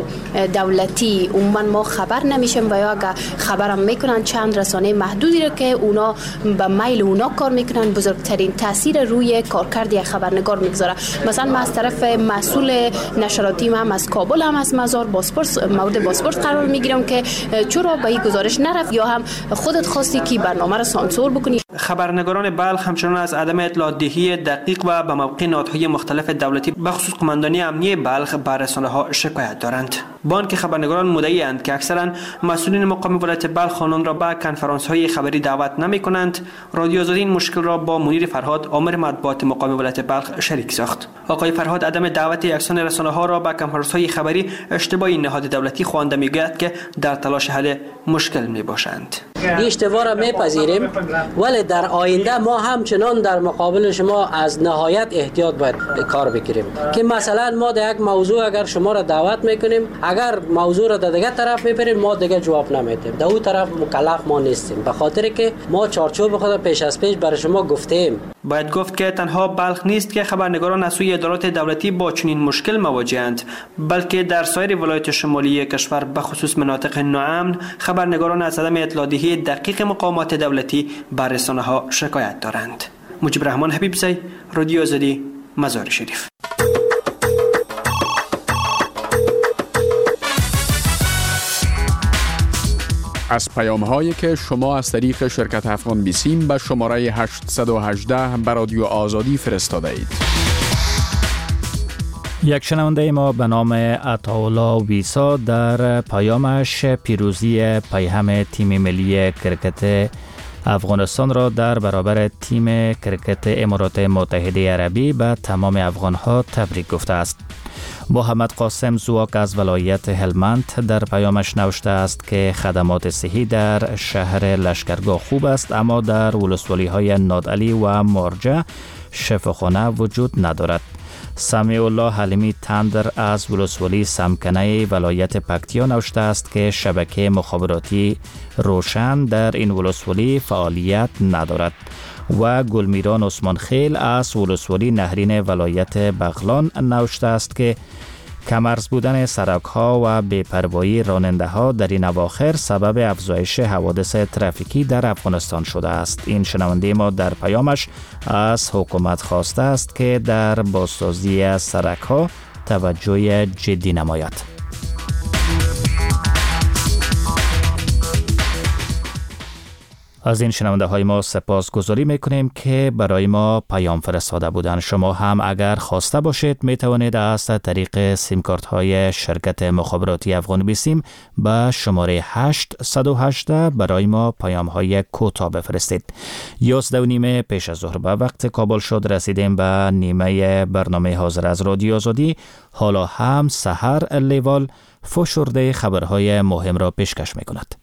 دولتی عموما ما خبر نمیشیم و یا اگر خبرم میکنن چند رسانه محدودی رو که اونا به میل اونا کار میکنن بزرگترین تاثیر روی کارکرد یک خبرنگار میگذاره. مثلا ما از طرف مسئول نشراتی هم از کابل هم از مزار باسپورس مورد باسپورس قرار میگیرم که چرا به این گزارش نرفت یا هم خودت خواستی که برنامه رو سانسور بکنی. خبرنگاران بلخ همچنان از عدم اطلاع دهی دقیق و به موقع نهادهای مختلف دولتی بخصوص قماندانی امنیه بلخ بر رسانه‌ها شکایت دارند. بانک خبرنگاران مدعی اند که اکثرا مسئولین مقام ولایت بلخ آنان را به کنفرانس‌های خبری دعوت نمی‌کنند. رادیو آزادی این مشکل را با منیر فرهاد آمر مطبوعات مقام ولایت بلخ شریک ساخت. آقای فرهاد عدم دعوت یکسان رسانه‌ها را به کنفرانس‌های خبری اشتباهی نهاد دولتی خوانده می‌گوید که در تلاش حل مشکل می‌باشند. این اشتباه را میپذیریم، ولی در آینده ما همچنان در مقابل شما از نهایت احتیاط باید کار بگیریم که مثلا ما در یک موضوع اگر شما را دعوت میکنیم، اگر موضوع را در دیگه طرف میبریم ما دیگه جواب نمیدیم، در اون طرف مکلف ما نیستیم، به خاطر که ما چارچوب خود پیش از پیش برای شما گفتیم. باید گفت که تنها بلخ نیست که خبرنگاران از سوی ادارات دولتی با چنین مشکل مواجهند، بلکه در سایر ولایات شمالی کشور به خصوص مناطق ناامن خبرنگاران از عدم اطلاع دهی دقیق مقامات دولتی بر رسانه‌ها شکایت دارند. مجیب الرحمن حبیبزی، رادیو آزادی، مزار شریف. از پیام هایی که شما از طریق شرکت افغان بیسیم به شماره هشت یک هشت به رادیو آزادی فرستاده اید. یک شنونده ما به نام عطاالله ویسا در پیامش پیروزی پیهم تیم ملی کرکت افغانستان را در برابر تیم کرکت امارات متحده عربی به تمام افغانها تبریک گفته است. محمد قاسم زواک از ولایت هلمند در پیامش نوشته است که خدمات صحی در شهر لشکرگاه خوب است، اما در ولسوالی های نادعلی و مرجع شفاخانه وجود ندارد. سمیع الله حلیمی تندر از ولسوالی سمکنه ولایت پکتیا نوشته است که شبکه مخابراتی روشن در این ولسوالی فعالیت ندارد. و گلمیران عثمان خیل از ولسوالی نهرین ولایت بغلان نوشته است که کمرز بودن سرک ها و بی‌پروایی راننده ها در این اواخر سبب افزایش حوادث ترافیکی در افغانستان شده است. این شنونده ما در پیامش از حکومت خواسته است که در بازسازی سرک ها توجه جدی نماید. از این شنونده های ما سپاس گذاری میکنیم که برای ما پیام فرستاده بودن. شما هم اگر خواسته باشید می توانید از طریق سیم کارت های شرکت مخابراتی افغان بیسیم به شماره هشت صفر هشت برای ما پیام های کوتاه بفرستید. یازده و نیمه پیش از ظهر به وقت کابل شد، رسیدیم به نیمه برنامه حاضر از رادیو آزادی. حالا هم سحر لیوال فشرده خبرهای مهم را پیشکش می کند.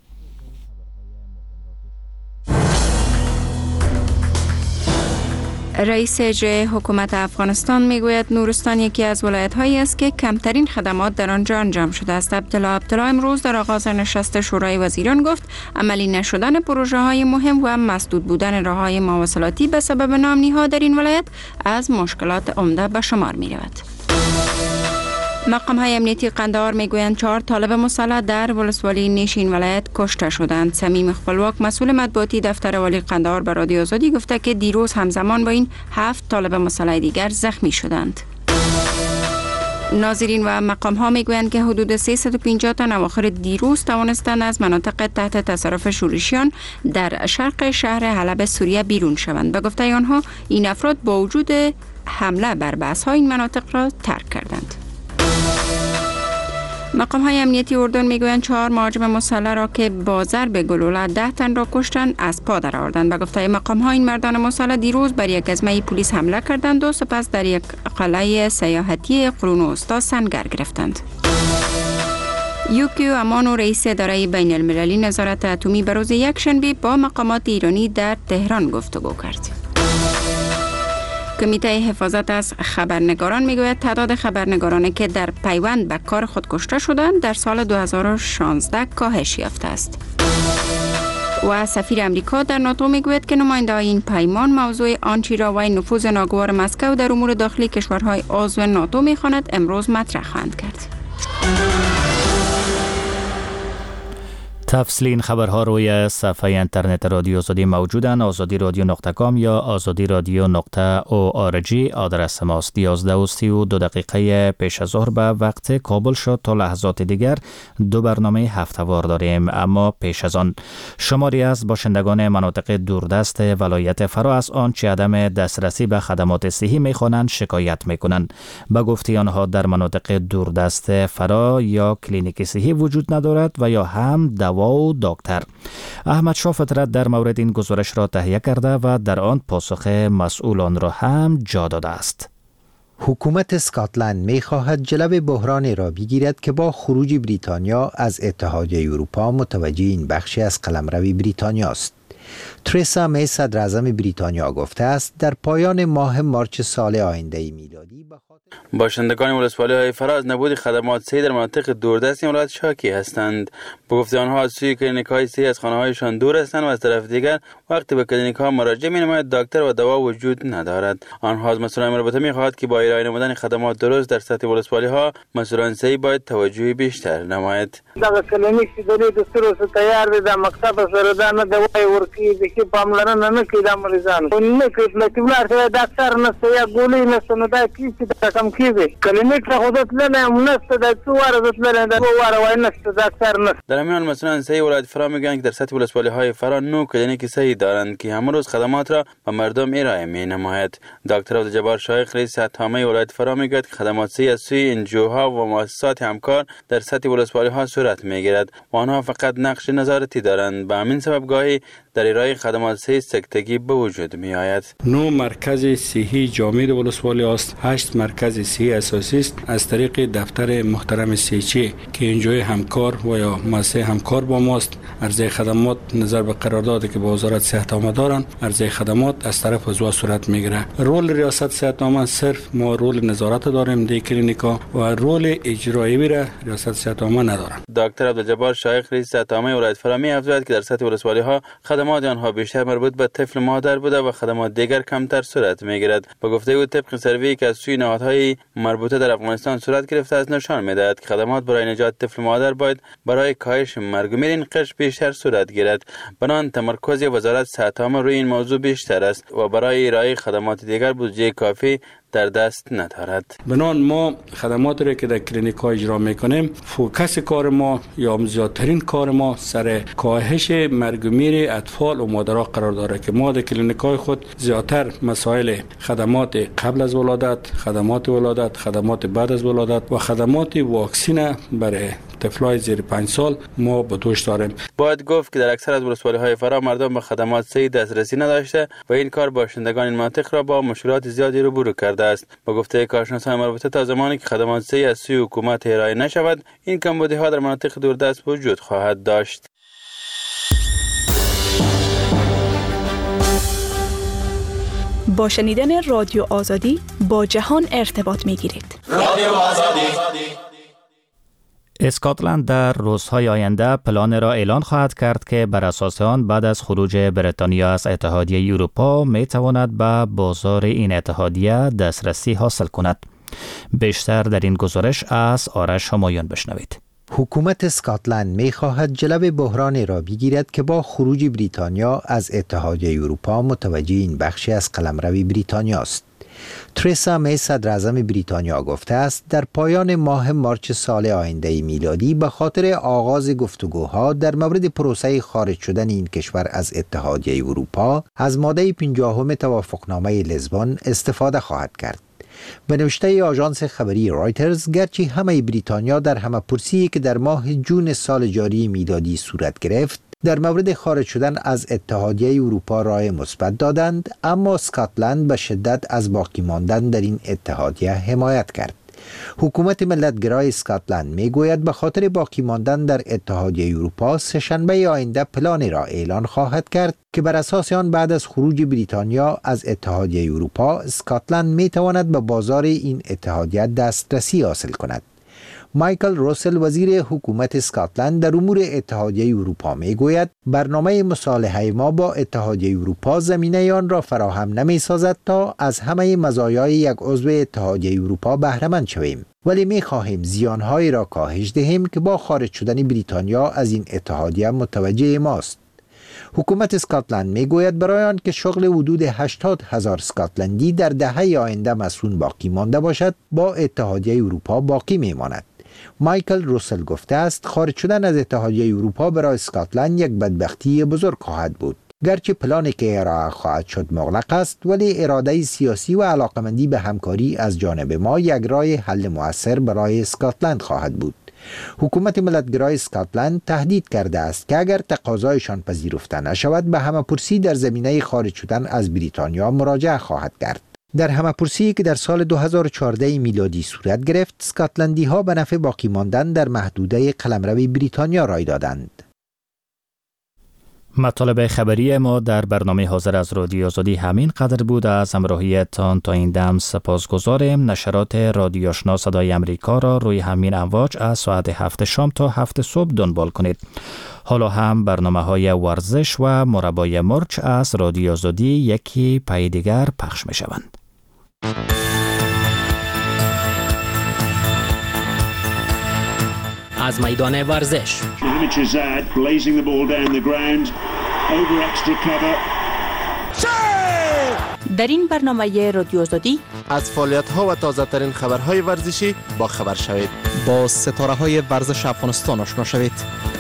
رئیس اجرایی حکومت افغانستان میگوید نورستان یکی از ولایت‌هایی است که کمترین خدمات در آنجا انجام شده است. عبدالله عبدالله امروز در آغاز نشست شورای وزیران گفت عملی نشدن پروژه‌های مهم و مسدود بودن راه‌های مواصلاتی به سبب نامنی‌ها در این ولایت از مشکلات عمده به شمار می‌رود. مقام‌های امنیتی قندهار میگویند چهار طالب مسلح در ولسوالی نیشین ولایت کشته شدند. صمیم خپلواک مسئول مطبوعاتی دفتر والی قندهار به رادیو آزادی گفته که دیروز همزمان با این هفت طالب مسلح دیگر زخمی شدند. ناظرین و مقام‌ها میگویند که حدود سیصد و پنجاه تن اواخر دیروز توانستند از مناطق تحت تصرف شورشیان در شرق شهر حلب سوریه بیرون شوند. به گفته آنها این افراد با وجود حمله بر بس‌های این مناطق را ترک کردند. مقام های امنیتی اردن میگویند چهار مهاجم مسلح را که با ضرب گلوله ده تن را کشتند از پا درآوردند. به گفته مقام ها این مردان مسلح دیروز بر یک گزمه پلیس حمله کردند و سپس در یک قلعه سیاحتی قرون وسطی سنگر گرفتند. یوکیو امانو رئیس اداره بین المللی نظارت اتمی به روز یکشنبه با مقامات ایرانی در تهران گفتگو کرد. کمیته حفاظت از خبرنگاران میگوید تعداد خبرنگارانی که در پیوند به کار خود کشته شدند در سال دو هزار و شانزده کاهش یافته است. و سفیر امریکا در ناتو میگوید که نماینده این پیمان موضوع آنچه را وی نفوذ ناگوار مسکو در امور داخلی کشورهای عضو ناتو میخواند امروز مطرح خواهند کرد. تفصیل این خبرها روی صفحه اینترنت رادیو آزادی موجودند. آزادی رادیو نقطه کام یا آزادی رادیو نقطه او آر جی آدرس ماست. یازده و سی و دو دقیقه پیش از ظهر به وقت کابل شد. تا لحظات دیگر دو برنامه هفته‌وار داریم، اما پیش از آن شماری از باشندگان مناطق دوردست ولایت فرا از آنچه عدم دسترسی به خدمات صحی می‌خوانند شکایت می‌کنند. به گفته آنها در مناطق دوردست فرا یا کلینیک صحی وجود ندارد و یا هم دوا و دکتر. احمد شاه فطرت در مورد این گزارش را تهیه کرده و در آن پاسخ مسئولان را هم جا داده است. حکومت اسکاتلند می خواهد جلب بحرانی را بگیرد که با خروج بریتانیا از اتحادیه اروپا متوجه این بخشی از قلمرو بریتانیا است. ترسا می صدر اعظم بریتانیا گفته است در پایان ماه مارچ سال آینده میلادی باشندگان ولسوالی های فرا از نبود خدمات صحی در مناطق دوردست این ولایت شاکی هستند. به گفته آنها از سوی کلینیک های صحی از خانه هایشان دور هستند و از طرف دیگر وقتی به کلینیک ها مراجعه می نماید دکتر و دوا وجود ندارد. آنها از مسئولان مربوطه می خواهد که با ارائه نمودن خدمات درست در سطح ولسوالی ها مسئولان صحی باید توجه بیشتر نماید. دا کلینیک چې د دستور سره تیار دي د مکتب سره دا نه دوای ورکی د کی پاملرنه نه کوي د مریضانو نه کوي چې بلار سره ډاکټر نشته یا ګولې نشته نو دا کی چې کم کیږي کلینیک ته خودت نه نشته د څو واره دتل نه څو واره وای نشته ډاکټر نشته. در میان مسئولان صحی ولایت فرا میگن که در سطح ولسوالی های فرا نو کلینیک صحی دارند که همه روز خدمات را به مردم ارائه می نماید. دکتر عبدالجبار شایخ رئیس اتحادیه ولایت فرا میگوید که خدمات صحی از سوی انجوها و مؤسسات همکار در سطح ولسوالی ها صورت میگیرد و آنها فقط نقش نظارتی دارند. به همین سبب گاهی در ارائه خدمات صحی سکتگی به وجود می آید. نو مرکز صحی جامع ولسوالی است. هشت مرکز صحی اساسی است از طریق دفتر محترم سیچی که اینجای همکار و یا مؤسسه همکار با ماست. عرضه خدمات نظر به قراردادی که با وزارت صحت عامه دارند عرضه خدمات از طرف وزوا صورت میگیره. رول ریاست صحت عامه صرف ما رول نظارت داریم در کلینیکا و رول اجرایی را ریاست صحت عامه ندارند. دکتر عبدالجبار شایخ رئیس اتحادیه ولایت فرا می افزاید که در سطح ولسوالی ها خدمات آنها بیشتر مربوط به طفل مادر بوده و خدمات دیگر کمتر صورت میگیرد. با گفته او طبق سروی که از سوی نهادهای مربوطه در افغانستان صورت گرفته است نشان میدهد که خدمات برای نجات طفل مادر باید برای کاهش مرگ و میر این قشر بیشتر صورت گیرد. بنان تمرکز وزارت صحت عامه روی این موضوع بیشتر است و برای ارائه خدمات دیگر بودجه کافی در دست ندارد. بنان ما خدمات را که در کلینیک ها اجرا میکنیم، فوکس کار ما یا زیادترین کار ما سر کاهش مرگ و میر اطفال و مادرها قرار داره که ما در کلینیک های خود زیادتر مسائل خدمات قبل از ولادت، خدمات ولادت، خدمات بعد از ولادت و خدمات واکسین برای طفلای زیر پنج سال ما به دوش داریم. باید گفت که در اکثر از ولسوالی‌های فرا مردم به خدمات صحی دسترسی نداشته و این کار باشندگان این مناطق را با مشکلات زیادی روبرو کرده است. با گفته کارشناسان مربوطه تا زمانی که خدمات صحی از سوی حکومت ارائه نشود، این کمبودی‌ها در مناطق دوردست وجود خواهد داشت. با شنیدن رادیو آزادی با جهان ارتباط می‌گیرید. رادیو آزادی. اسکاتلند در روزهای آینده پلان را اعلان خواهد کرد که بر اساس آن بعد از خروج بریتانیا از اتحادیه اروپا می تواند به بازار این اتحادیه دسترسی حاصل کند. بیشتر در این گزارش از آرش همایون بشنوید. حکومت اسکاتلند می خواهد جلب بحران را بگیرد که با خروج بریتانیا از اتحادیه اروپا متوجه این بخشی از قلمرو بریتانیا است. تریسا می صدر اعظم بریتانیا گفته است در پایان ماه مارچ سال آینده میلادی به خاطر آغاز گفتگوها در مورد پروسه خارج شدن این کشور از اتحادیه اروپا از ماده پنجاهم توافقنامه لیزبون استفاده خواهد کرد. به نوشته آژانس خبری رایترز، گرچه همه بریتانیا در همه‌پرسی که در ماه جون سال جاری میلادی صورت گرفت در مورد خارج شدن از اتحادیه اروپا رای مثبت دادند، اما اسکاتلند به شدت از باقی ماندن در این اتحادیه حمایت کرد. حکومت ملتگرای اسکاتلند میگوید به خاطر باقی ماندن در اتحادیه اروپا سه‌شنبه آینده پلانی را اعلان خواهد کرد که بر اساس آن بعد از خروج بریتانیا از اتحادیه اروپا اسکاتلند میتواند به بازار این اتحادیه دسترسی حاصل کند. مایکل روسل وزیر حکومت اسکاتلند در امور اتحادیه اروپا میگوید برنامه مصالحه ما با اتحادیه اروپا زمینه آن را فراهم نمی سازد تا از همه مزایای یک عضو اتحادیه اروپا بهره مند شویم، ولی می خواهیم زیانهایی را کاهش دهیم که با خارج شدن بریتانیا از این اتحادیه متوجه ماست. حکومت اسکاتلند میگوید برای آن که شغل حدود هشتاد هزار اسکاتلندی در دهه آینده مسئول باقی مانده باشد با اتحادیه اروپا باقی میماند. مایکل روسل گفته است خارج شدن از اتحادیه اروپا برای اسکاتلند یک بدبختی بزرگ خواهد بود. گرچه پلانی که ارائه خواهد شد مغلق است، ولی اراده سیاسی و علاقمندی به همکاری از جانب ما یک راه حل مؤثر برای اسکاتلند خواهد بود. حکومت ملتگرای اسکاتلند تهدید کرده است که اگر تقاضایشان پذیرفته نشود به همه‌پرسی در زمینه خارج شدن از بریتانیا مراجعه خواهد کرد. در همه‌پرسی که در سال دو هزار و چهارده میلادی صورت گرفت، اسکاتلندی ها به نفع باقی ماندن در محدوده قلمرو بریتانیا رای دادند. مطالب خبری ما در برنامه حاضر از رادیو آزادی همین قدر بود. از همراهیتان تا این دم سپاسگزاریم. نشرات رادیو آشنا صدای امریکا را روی همین امواج از ساعت هفت شام تا هفت صبح دنبال کنید. حالا هم برنامه های ورزش و مربای مرچ از رادیو آزادی یکی پای دیگر پخش می شوند. از میدان ورزش در این برنامه رادیو آزادی از فعالیت‌ها و تازه‌ترین خبرهای ورزشی با خبر شوید. با ستاره‌های ورزش افغانستان آشنا شوید.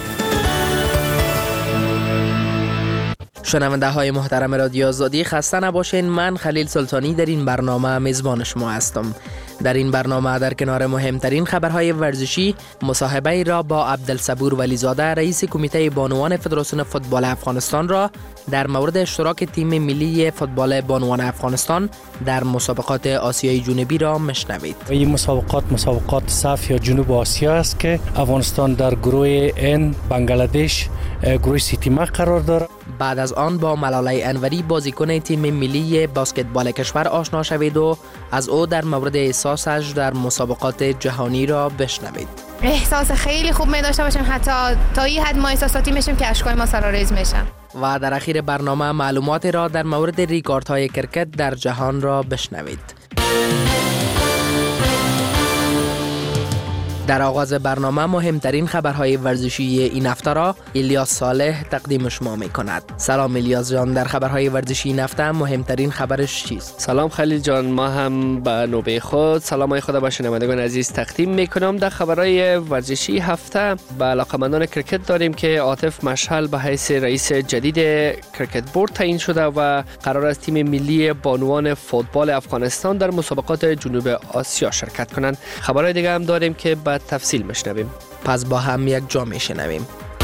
شنونده های محترم رادیو آزادی خسته نباشین. من خلیل سلطانی در این برنامه میزبان شما هستم. در این برنامه در کنار مهمترین خبرهای ورزشی مصاحبه را با عبدالصبور ولیزاده رئیس کمیته بانوان فدراسیون فوتبال افغانستان را در مورد اشتراک تیم ملی فوتبال بانوان افغانستان در مسابقات آسیای جنوبی را مشنوید. این مسابقات مسابقات صف یا جنوب آسیا است که افغانستان در گروه ان بنگلادش گروه سیتیما قرار دارد. بعد از آن با ملاله انوری بازیکن تیم ملی بسکتبال کشور آشنا شوید و از او در مورد احساسش در مسابقات جهانی را بشنوید. احساس خیلی خوب می داشته باشیم، حتی تا این حد ما احساساتی میشیم که اشکای ما سرازیر میشن. و در اخیر برنامه معلومات را در مورد ریکاردهای کرکت در جهان را بشنوید. در آغاز برنامه مهمترین خبرهای ورزشی این هفته را الیاس صالح تقدیم شما می کند. سلام الیاس جان، در خبرهای ورزشی این هفته مهمترین خبرش چیست؟ سلام خلیل جان، ما هم به نوبه خود سلامای خود به شنوندگان عزیز تقدیم می کنم. در خبرهای ورزشی هفته به علاقمندان کرکت داریم که عاطف مشعل به حیث رئیس جدید کرکت بورد تعیین شده و قرار است تیم ملی بانوان فوتبال افغانستان در مسابقات جنوب آسیا شرکت کنند. خبرهای دیگه هم داریم که به تفصیل میشنویم. پس با هم یک جا میشنویم.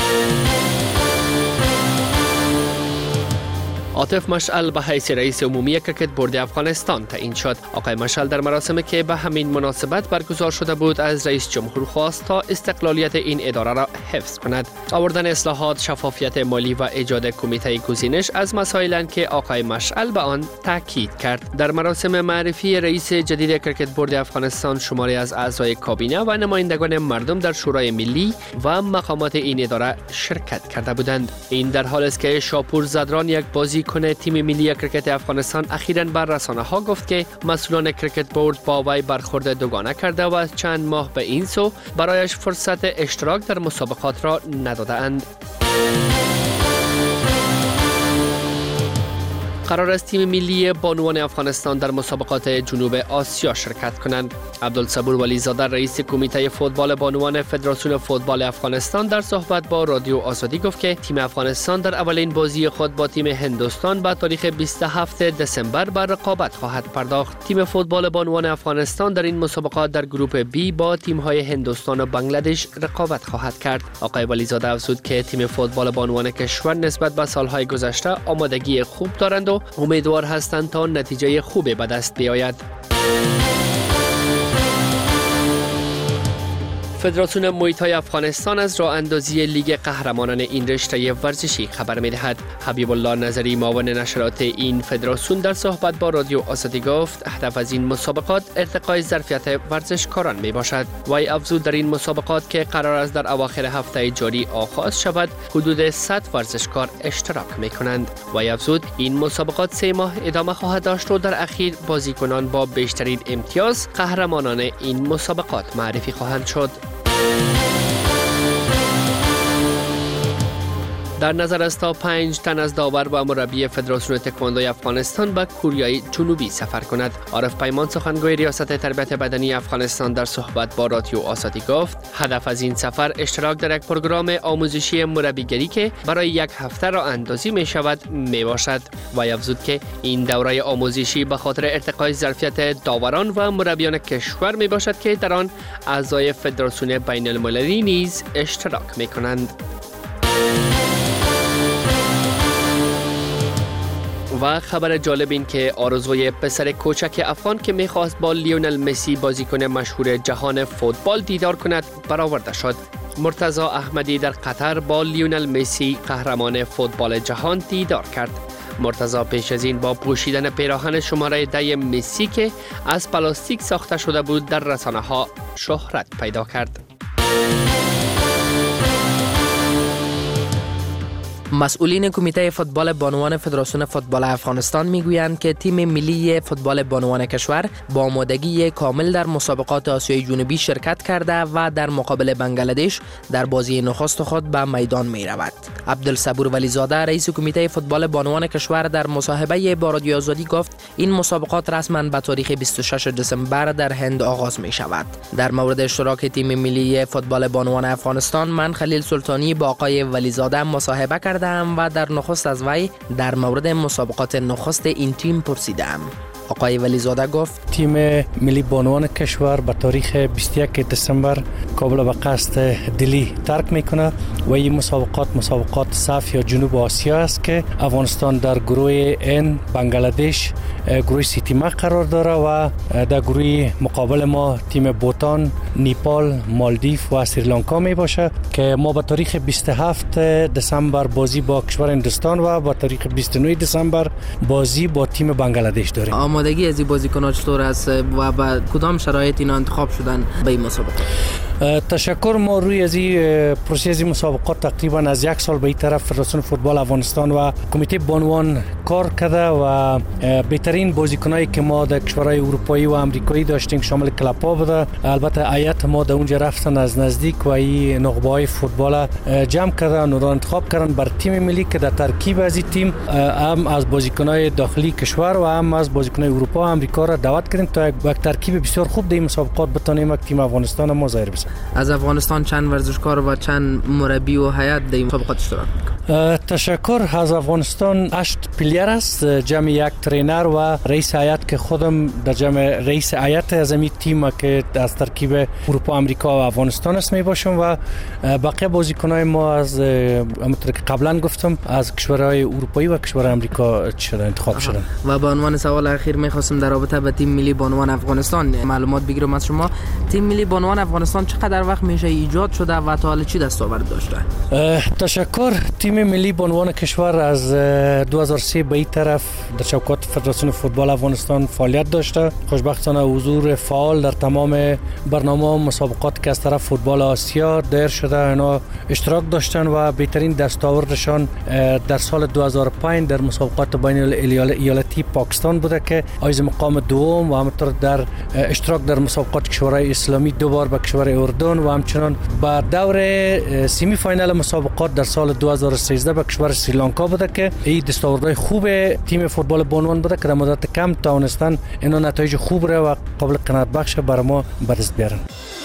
عاطف مشعل به حیث رئیس عمومی کرکت بورد افغانستان تعیین شد. آقای مشعل در مراسمی که به همین مناسبت برگزار شده بود از رئیس جمهور خواست تا استقلالیت این اداره را حفظ کند. آوردن اصلاحات، شفافیت مالی و ایجاد کمیته گزینش از مسائلند که آقای مشعل به آن تاکید کرد. در مراسم معرفی رئیس جدید کرکت بورد افغانستان شماری از اعضای کابینه و نمایندگان مردم در شورای ملی و مقامات این اداره شرکت کرده بودند. این در حالی است که شاپور زدران، یک بازی کنه تیم ملی کرکت افغانستان، اخیراً بر رسانه ها گفت که مسئولان کرکت بورد با وی برخورد دوگانه کرده و چند ماه به این سو برایش فرصت اشتراک در مسابقات را ندادند. قرار است تیم ملی بانوان افغانستان در مسابقات جنوب آسیا شرکت کنند. عبدالصبور ولیزاده رئیس کمیته فوتبال بانوان فدراسیون فوتبال افغانستان در صحبت با رادیو آزادی گفت که تیم افغانستان در اولین بازی خود با تیم هندوستان با تاریخ بیست و هفتم دسامبر بر رقابت خواهد پرداخت. تیم فوتبال بانوان افغانستان در این مسابقات در گروه بی با تیم‌های هندوستان و بنگلادش رقابت خواهد کرد. آقای ولیزاده افزود که تیم فوتبال بانوان کشور نسبت به سالهای گذشته آمادگی خوب دارند و امیدوار هستند تا نتیجه خوبی به دست بیاید. فدراسیون محیط های افغانستان از راه اندازی لیگ قهرمانان این رشته ورزشی خبر می دهد. حبیب الله نظری معاون نشرات این فدراسیون در صحبت با رادیو آزادی گفت هدف از این مسابقات ارتقای ظرفیت ورزشکاران می باشد. وی افزود در این مسابقات که قرار است در اواخر هفته جاری آغاز شود حدود صد ورزشکار اشتراک می کنند. وی افزود این مسابقات سه ماه ادامه خواهد داشت و در اخیر بازیکنان با بیشترین امتیاز قهرمانان این مسابقات معرفی خواهند شد. در نظر است تا پنج تن از داور و مربی فدراسیون تکواندو افغانستان به کره جنوبی سفر کند. عارف پیمان سخنگوی ریاست تربیت بدنی افغانستان در صحبت با رادیو آزادی گفت هدف از این سفر اشتراک در یک پروگرام آموزشی مربیگری که برای یک هفته راه اندازی می شود می باشد. و افزود که این دوره آموزشی به خاطر ارتقای ظرفیت داوران و مربیان کشور می باشد که در آن اعضای فدراسیون بین المللی نیز اشتراک می کنند. و خبر جالب این که آرزوی پسر کوچک افغان که میخواست با لیونل مسی بازیکن مشهور جهان فوتبال دیدار کند برآورده شد. مرتضی احمدی در قطر با لیونل مسی قهرمان فوتبال جهان دیدار کرد. مرتضی پیش از این با پوشیدن پیراهن شماره ده مسی که از پلاستیک ساخته شده بود در رسانه ها شهرت پیدا کرد. مسئولین کمیته فوتبال بانوان فدراسیون فوتبال افغانستان میگویند که تیم ملی فوتبال بانوان کشور با آمادگی کامل در مسابقات آسیای جنوبی شرکت کرده و در مقابل بنگلادش در بازی نخست خود به میدان می رود. عبدالصبور ولیزاده رئیس کمیته فوتبال بانوان کشور در مصاحبه با رادیو آزادی گفت این مسابقات رسما به تاریخ بیست و ششم دسامبر در هند آغاز می شود. در مورد اشتراک تیم ملی فوتبال بانوان افغانستان من خلیل سلطانی با آقای ولیزاده مصاحبه کردم و در نخست از وی در مورد مسابقات نخست این تیم پرسیدم. آقای ولیزاده گفت تیم ملی بانوان کشور به تاریخ بیست و یکم دسامبر کابل به قصد دلی ترک میکنه و این مسابقات مسابقات صف یا جنوب آسیا است که افغانستان در گروه ان بنگلادش گروه سیتیما قرار داره و در گروه مقابل ما تیم بوتان، نیپال، مالدیف و سریلانکا می باشه که ما به تاریخ بیست و هفتم دسامبر بازی با کشور هندوستان و با تاریخ بیست و نهم دسامبر بازی با تیم بنگلادش داریم. آمادگی از این بازیکن‌ها چطور است و با کدام شرایط اینا انتخاب شدن به این مسابقه؟ تشکر. ما روی از این پروسه از مسابقات تقریبا از یک سال به این طرف فدراسیون فوتبال افغانستان و کمیته بانوان کار کرده و بهترین بازیکنایی که ما در کشورهای اروپایی و آمریکایی داشتیم شامل کلاب‌ها بوده. البته هیئت ما در اونجا رفتن از نزدیک و این نخبه‌های فوتبال جمع کردن و انتخاب کردن بر تیم ملی که در ترکیب از این تیم هم از بازیکنای داخلی کشور و هم از بازیکنای اروپا و آمریکا را دعوت کردیم تا یک ترکیب بسیار خوب در این مسابقات بتونیم یک تیم افغانستان ما ظاهر بشه. از افغانستان چند ورزشکار و چند مربی و هیئت در این مسابقات اشتراک میکنه؟ تشکر. از افغانستان هشت پلیر است، جمع یک ترینر و رئیس هیئت که خودم در جمع رئیس هیئت از این تیم که از ترکیب اروپا، آمریکا و افغانستان است می باشم و بقیه بازیکنای ما از همونطور که قبلا گفتم از کشورهای اروپایی و کشور آمریکا شدن انتخاب شدن. و به عنوان سوال اخیر می‌خواستم در رابطه با تیم ملی بانوان افغانستان معلومات بگیرم از شما. تیم ملی بانوان افغانستان چقدر وقت میشه ایجاد شده و تا حالا چی دستاورد داشته؟ تشکر. تیم ملی بانوان کشور از دو هزار و سه به این طرف در چوکات فدراسیون فوتبال افغانستان فعالیت داشته. خوشبختانه حضور فعال در تمام برنامه و مسابقات که از طرف فوتبال آسیا دایر شده اینا اشتراک داشتن و بهترین دستاوردشان در سال دو هزار و پنج در مسابقات بین الایالتی پاکستان بوده که حائز مقام دوم و همینطور در اشتراک در مسابقات کشورهای اسلامی دو بار به کشور اردن و همچنان به دور سیمی فاینال مسابقات در سال دو هزار و سیزده به کشور سریلانکا بوده که این دستاوردهای خوب تیم فوتبال بانوان بوده که در مدت کم توانستن اینا نتایج خوب را و قابل قناعت بخش بر ما به دست بیارن.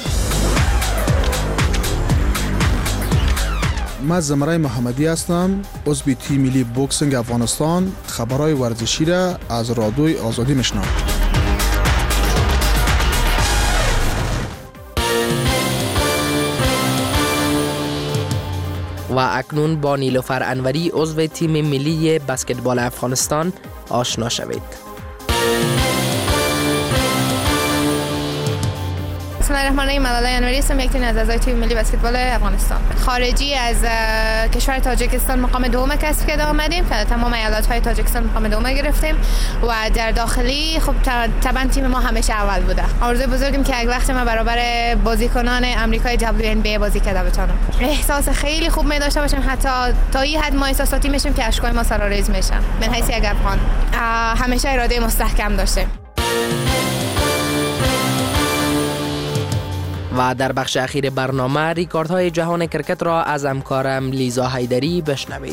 من زمرای محمدی هستم، عضو تیم ملی بوکسینگ افغانستان. خبرهای ورزشی را از رادیوی آزادی میشنوم. و اکنون با نیلوفر انوری عضو تیم ملی بسکتبال افغانستان آشنا شوید. بسم الله الرحمن الرحیم. ملاله انوری هستم، یک از اعضای تیم ملی بسکتبال افغانستان. خارجی از کشور تاجیکستان مقام دوم کسب کرده آمدیم که تمام ایالت‌های تاجیکستان مقام دوم گرفتیم و در داخلی خب طبعا تیم ما همیشه اول بوده. آرزوی بزرگم که یک وقت ما برابر بازیکنان آمریکای دبلیو ان بی بازی کرده بتونم. احساس خیلی خوب می داشته باشم، حتی تا این حد ما احساساتی میشیم که اشکای ما سرآریز میشن. من حیث یک افغان همیشه اراده مستحکم داشتیم. و در بخش اخیر برنامه ریکاردهای جهان کرکت را از همکارم لیزا حیدری بشنوید.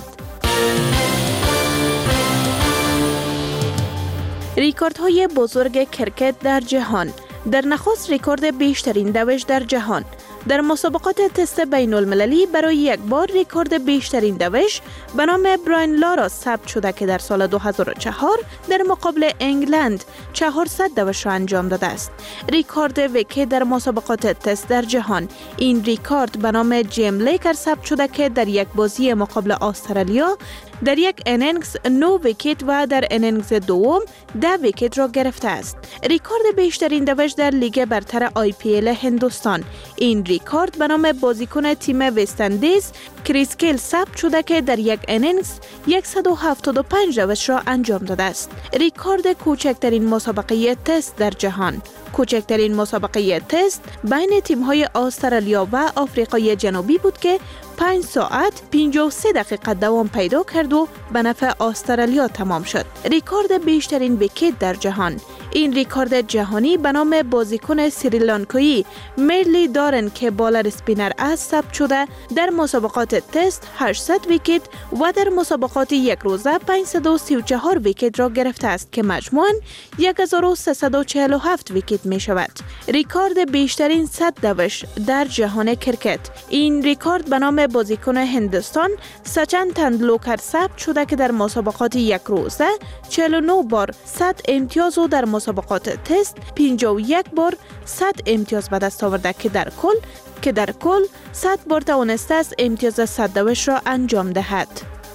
ریکاردهای بزرگ کرکت در جهان. در نخست ریکارد بیشترین دوش در جهان. در مسابقات تست بین المللی برای یک بار ریکارد بیشترین دوش به نام براین لارا ثبت شده که در سال دو هزار و چهار در مقابل انگلند چهارصد دوش را انجام داده است. ریکارد ویکت در مسابقات تست در جهان. این ریکارد به نام جیم لیکر ثبت شده که در یک بازی مقابل استرالیا در یک انینگز نو ویکت و در انینگز دوم ده ویکت را گرفته است. ریکارد بیشترین دوش در لیگ برتر آی پی ال هندوستان. این ریکارد به نام بازیکن تیم وست اندیز کریس گیل ثبت شده که در یک انینگز صد و هفتاد و پنج دوش را انجام داده است. ریکارد کوچکترین مسابقه تست در جهان. کوچکترین مسابقه تست بین تیم‌های استرالیا و آفریقای جنوبی بود که پنج ساعت پنجاه و سه دقیقه دوام پیدا کرد و به نفع استرالیا تمام شد. ریکارد بیشترین ویکت در جهان. این ریکارد جهانی به نام بازیکن سریلانکایی مرلی دارن که بالر اسپینر است ثبت شده. در مسابقات تست هشتصد ویکت و در مسابقات یک روزه پانصد و سی و چهار ویکت را گرفته است که مجموعاً هزار و سیصد و چهل و هفت ویکت می شود. ریکارد بیشترین صد دوش در جهان کرکت. این ریکارد به نام بازیکن هندوستان سچن تندولکر ثبت شده که در مسابقات یک روزه چهل و نه بار صد امتیاز و در مسابقات تست پنجاه و یک بار صد امتیاز به دست آورده که در کل که در کل صد بار توانسته است امتیاز صد دوش را انجام دهد.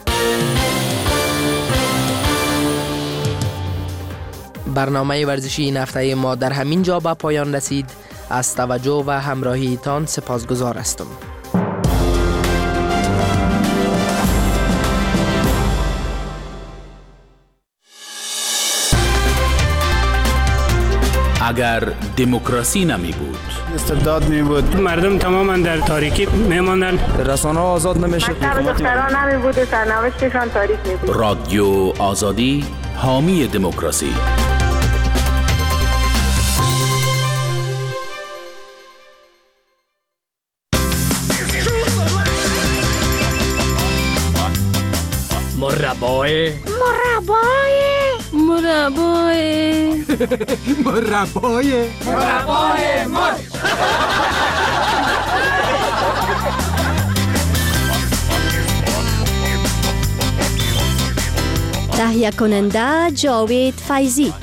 برنامه ورزشی این هفته ما در همین جا به پایان رسید. از توجه و همراهیتان سپاسگزار هستم. اگر دموکراسی نمی بود؟ استبداد می بود. مردم تماما در تاریکی می ماندن. رسانه ها آزاد نمی شد. مکتب دختران نمی بود و سرنوشتشان تاریک می بود. رادیو آزادی، حامی دموکراسی. مربای مربای مربای مربای مربای مار. تهیه کننده جاوید فیضی.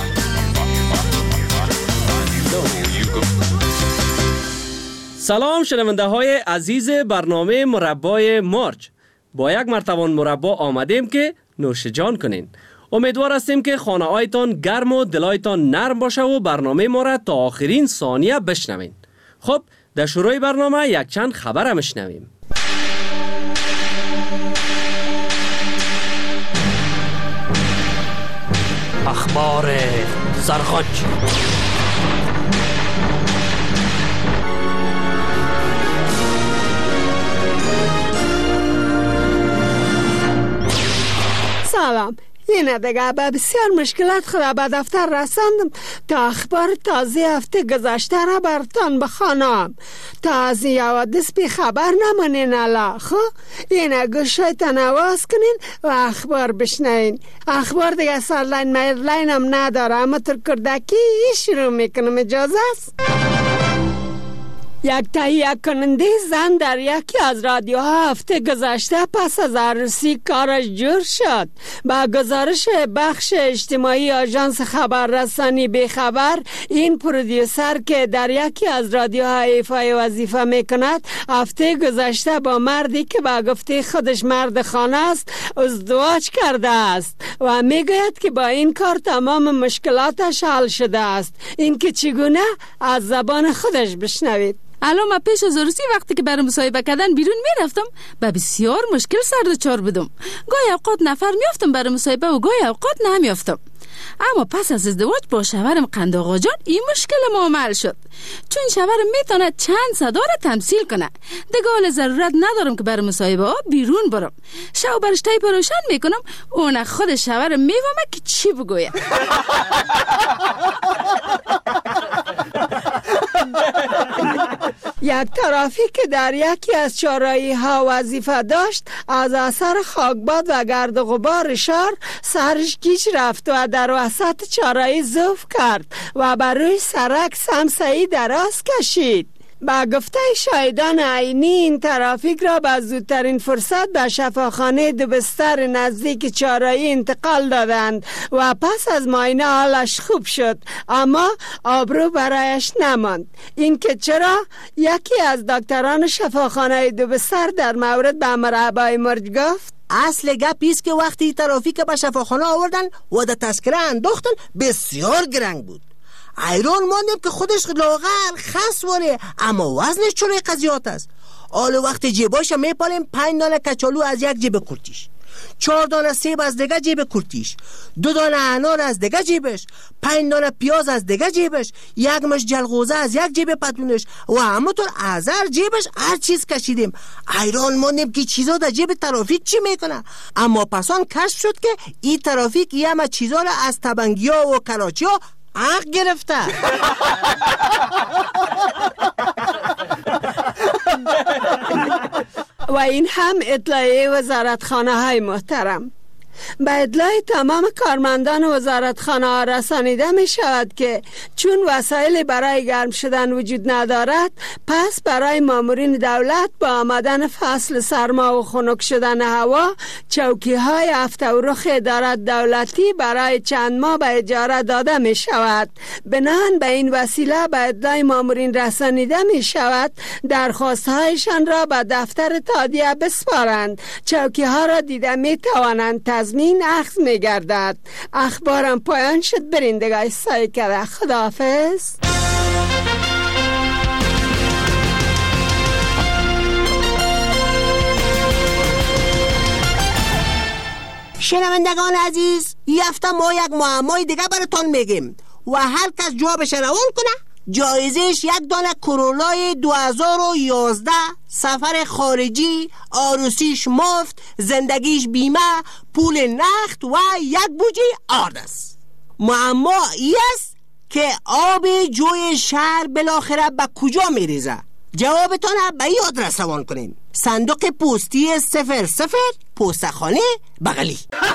سلام شنونده های عزیز برنامه مربای مارچ. با یک مرتبه مربا آمدیم که نوش جان کنین. امیدوار هستیم که خانه هایتان گرم و دلایتان نرم باشه و برنامه ما را تا آخرین ثانیه بشنوین. خب در شروع برنامه یک چند خبر میشنویم. اخبار زرخاج. سلام. این دیگه به بسیار مشکلات خود به دفتر رساندم تا اخبار تازه هفته گذشته را برتان بخوانم. تا از این حوادث بی خبر نمانین الا. خب این گوشایتان آواز کنین و اخبار بشنین. اخبار دیگه سرلاین میرلاین هم نداره، اما تر کردکی شروع میکنم. اجازه است؟ یک تهیه کننده زن در یکی از رادیوها هفته گذشته پس از عروسی کارش جور شد. با گزارش بخش اجتماعی آژانس خبررسانی بیخبر، این پرودیوسر که در یکی از رادیوها ایفای وظیفه میکند هفته گذشته با مردی که با گفته خودش مرد خانه است ازدواج کرده است و میگوید که با این کار تمام مشکلاتش حل شده است. این که چگونه از زبان خودش بشنوید. الان ما پیش از عروسی وقتی که برای مصاحبه کردن بیرون میرفتم با بسیار مشکل سر دچار بودم. گاهی اوقات نفر میافتم برای مصاحبه و گاهی اوقات نمیافتم. اما پس از ازدواج با شوهرم قند آقا جان این مشکل معامل شد، چون شوهرم میتونه چند صدا را تمثیل کنه. دیگه حال ضرورت ندارم که برای مصاحبه ها بیرون برم. شو برش تایپ روشن میکنم، اون خود شوهرم میفهمه که چی بگوید. یک ترافیک که در یکی از چهارراهی ها وظیفه داشت از اثر خاکباد و گرد و غبار شهر سرش گیج رفت و در وسط چهارراهی ضعف کرد و بر روی سرک سمسایی دراز کشید. با گفته شاهدان عینی این ترافیک را به زودترین فرصت به شفاخانه دو بستر نزدیک چهارراهی انتقال دادند و پس از معاینه حالش خوب شد، اما آبرو برایش نماند. این که چرا؟ یکی از دکتران شفاخانه دو بستر در مورد به مرحبای مرج گفت: اصل گپ ایست که وقتی ترافیک به شفاخانه آوردن و در تذکره انداختن بسیار گرنگ بود. ایران ماندیم که خودش لاغر خس واره، اما وزنش چون قضیات است. حال وقت جیباش میپالیم پنج دانه کچالو از یک جیب کرتیش، چهار دانه سیب از دیگه جیب کرتیش، دو دانه انار از دیگه جیبش، پنج دانه پیاز از دیگه جیبش، یک مش جلغوزه از یک جیب پتونش و همونطور از هر جیبش هر چیز کشیدیم. ایران ماندیم که چیزا در جیب ترافیک چی میکنه. اما پسان کشف شد که این ترافیک یه همه چیزا را از تبنگیا و کراچیا حق گرفته. و این هم اطلاعیه وزارتخانه های محترم. به اطلاع تمام کارمندان وزارتخانه ها رسانیده می شود که چون وسایل برای گرم شدن وجود ندارد، پس برای مامورین دولت با آمدن فصل سرما و خنک شدن هوا چوکی های هفته و رخ ادارت دولتی برای چند ماه به اجاره داده می شود. بنان به این وسیله به اطلاع مامورین رسانیده می شود درخواست هایشان را به دفتر تادیه بسپارند. چوکی ها را دیده می توانند تضمین اخذ می گردد. اخبارم پایان شد. برین دیگه سعی کرده. خداحافظ. شنوندگان عزیز، این هفته ما یک معمای دیگه براتون میگیم. و هر کس جوابش روان کنه جایزش یک دانه کرولای دو هزار و یازده، سفر خارجی، عروسیش مفت، زندگیش بیمه، پول نقد و یک بوجه آرد است. معما ای است که آب جوی شهر بالاخره به کجا میریزه؟ جوابتان به این آدرس روان کنین: صندوق پستی صفر صفر، پستخانه بغلی.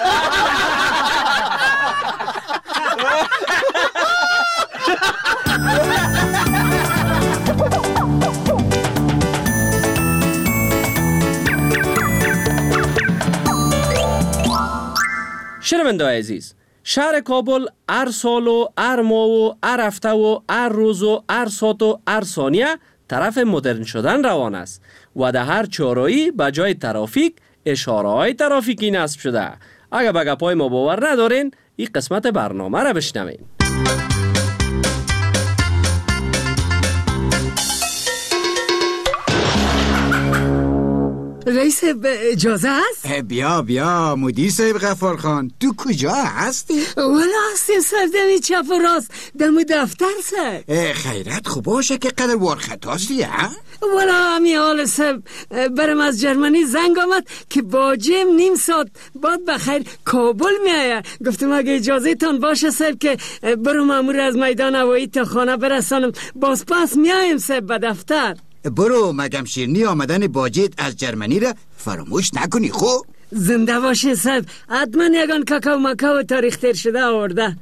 شنونده‌های عزیز، شهر کابل هر سال و هر ماه و هر هفته و هر روز و هر ساعت و هر ثانیه طرف مدرن شدن روان است و در هر چهارراهی به جای ترافیک اشاره‌های ترافیکی نصب شده. اگر به گپای ما باور ندارین، این قسمت برنامه را بشنوین. رئیس اجازه است؟ بیا بیا مدیر صاحب غفار خان، تو کجا هستی؟ والا هستیم سر دمی چپ و راست دم دفتر سر. خیرت خوب باشه که قدر وارخط هستی ها؟ والا همی حال سب برم از جرمنی زنگ آمد که باجم نیم ساعت بعد بخیر کابل می آید. گفتم اگه اجازه تان باشه سب که برو مامور از میدان هوایی تا خانه برسانم، باز پس می آیم سب به دفتر. برو مگم شیرنی آمدن باجت از جرمنی را فراموش نکنی. خوب زنده باشه صاحب، حتما یگان کاکاو مکاو تاریخ تیر شده آورده.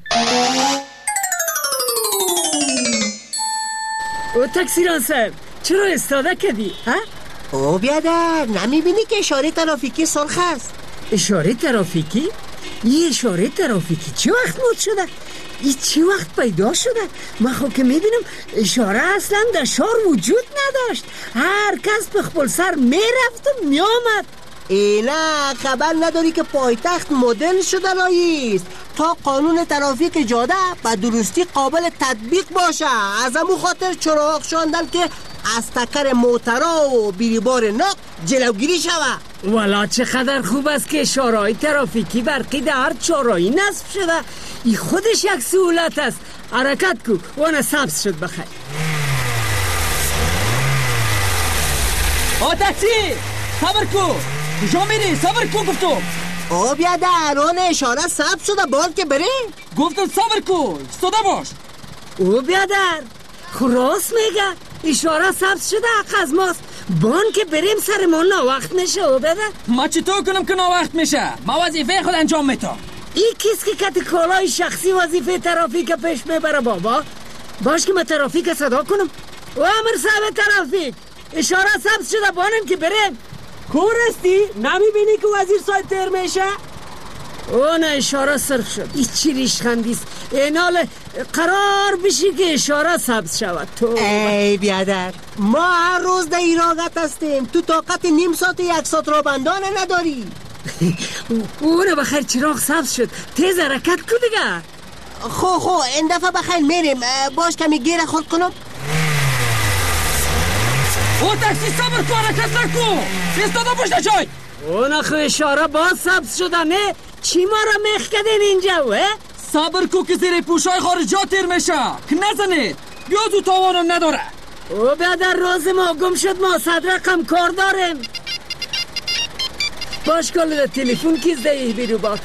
او تکسیران صاحب چرا استاده کردی؟ ها؟ او بیادر نمیبینی که اشاره ترافیکی سرخ است؟ اشاره ترافیکی؟ این اشاره ترافیکی چه وقت مود شده؟ این چه وقت پیدا شده؟ من خب که میبینم اشاره اصلا در شهر وجود نداشت. هر کس به خپل سر میرفت و میامد. اینا خبر نداری که پایتخت مدل شده رئیس تا قانون ترافیک جاده به درستی قابل تطبیق باشه. از همون خاطر چراغ شاندن که از تکر موترا و بیریبار نق جلوگیری شوه. والا چقدر خوب است که اشاره‌های ترافیکی برقی در هر چهارراهی نصب شده. این خودش یک سهولت است. حرکت کو وانا سبز شد بخیر. آ تاکسی صبر کو، کجا میری؟ صبر کو گفتم. آ بیادر آن اشاره سبز شده بال که بره. گفتم صبر کو، ایستاده باش. او بیادر خراس میگه اشاره سبز شده حق از ماست. بان که بریم سر ما ناوقت میشه. او بیادر ما چطور کنم که ناوقت میشه؟ ما وظیفه خود انجام میتم. این کس که کت کالای شخصی وظیفه ترافیک پیش میبره بابا. باش که من ترافیک صدا کنم. و امر صاحب ترافیک اشاره سبز شده بانم که بریم. کورستی؟ نمیبینی که وزیر صاحب تیر میشه؟ اون اشاره سرخ شد. این چی ریشخندیست؟ اینال قرار بشی که اشاره سبز شود. تو ای بیادر ما هر روز در ایراقت هستیم، تو طاقت نیم ساعت یک ساعت را بندانه نداری. اونه بخیر چراغ سبز شد، تیز حرکت کن دیگه. خو خو این دفعه بخیر میریم. باش کمی گیر خود کنم. او تاکسی صبر کن، حرکت نکن، ایستاده پشت جای. اون خو اشاره باز سبز شده نه؟ چی ما را میخ کردین اینجا وه؟ صبر کن که زیر پوشای خارجا تیر میشه که نزنید، بیا تو تاوانم نداره. او بیادر روز ما گم شد، ما صد رقم کار داریم. باش کل تلفن کیز دهی بیرو باک.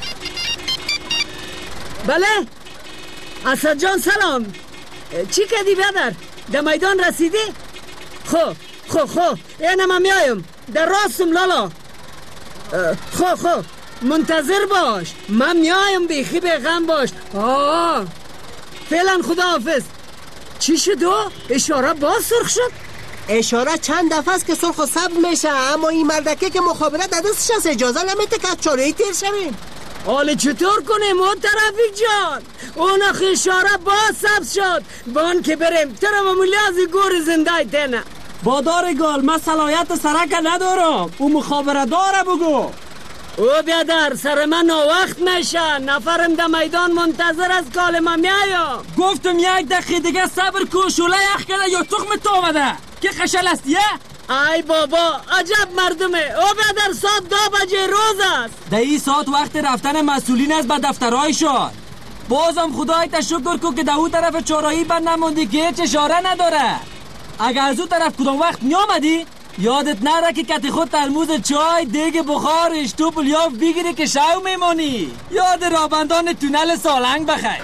بله اسد جان سلام. چی کردی بیادر؟ در میدان رسیدی؟ خو خو خو اینم هم میایم در راستم لالا. خو خو منتظر باش، من میایم بیخی بیغم باش. آه فعلا خدا حافظ. چی شد؟ اشاره باز سرخ شد؟ اشاره چند دفعه است که سرخ و سبز میشه، اما این مردکه که مخابرت دستش از اجازه نمیده که چاره‌ای تیر شویم. حالا چطور کنیم اون ترافیک جان؟ اون اخی اشاره باز سبز شد بان که بریم. ترا ممولی از گور زنده تنه با دار گال. من صلاحیت سرک ندارم، او مخابره داره بگو. او بیادر سر من ناوقت میشه، نفرم در میدان منتظر از کال من میایم. گفتم یک دقیقه دیگه صبر کن، شوله یخ کرده یا تخم تو آمده که خشل است یه؟ ای بابا عجب مردمه. او بیادر ساعت دو بجه روز است. در این ساعت وقت رفتن مسئولین است به دفترهایشان. بازم خدای تشکر کو که در اون طرف چهارراهی بند نموندی که هیچ اشاره نداره. اگر از اون طرف کدام وقت نیامدی یادت نره که کتی خود ترموز چای، دیگ بخار، اشتوپ و لیاف بگیری که شو میمونی. یاد رابندان تونل سالنگ بخیر.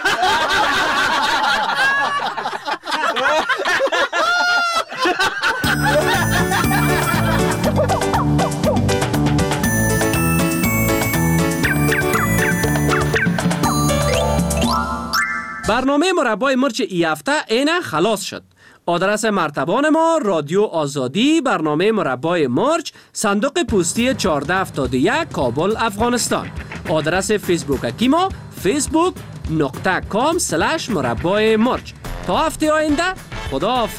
برنامه مربای مرچ ای هفته اینه خلاص شد. آدرس مرتبان ما رادیو آزادی، برنامه مربای مرچ، صندوق پستی چهارده هفتاد و یک، کابل، افغانستان. آدرس فیسبوک اکی ما فیسبوک نقطه کام سلش مربای مرچ. تا هفته آینده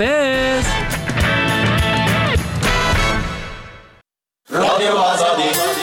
خداحافظ. رادیو آزادی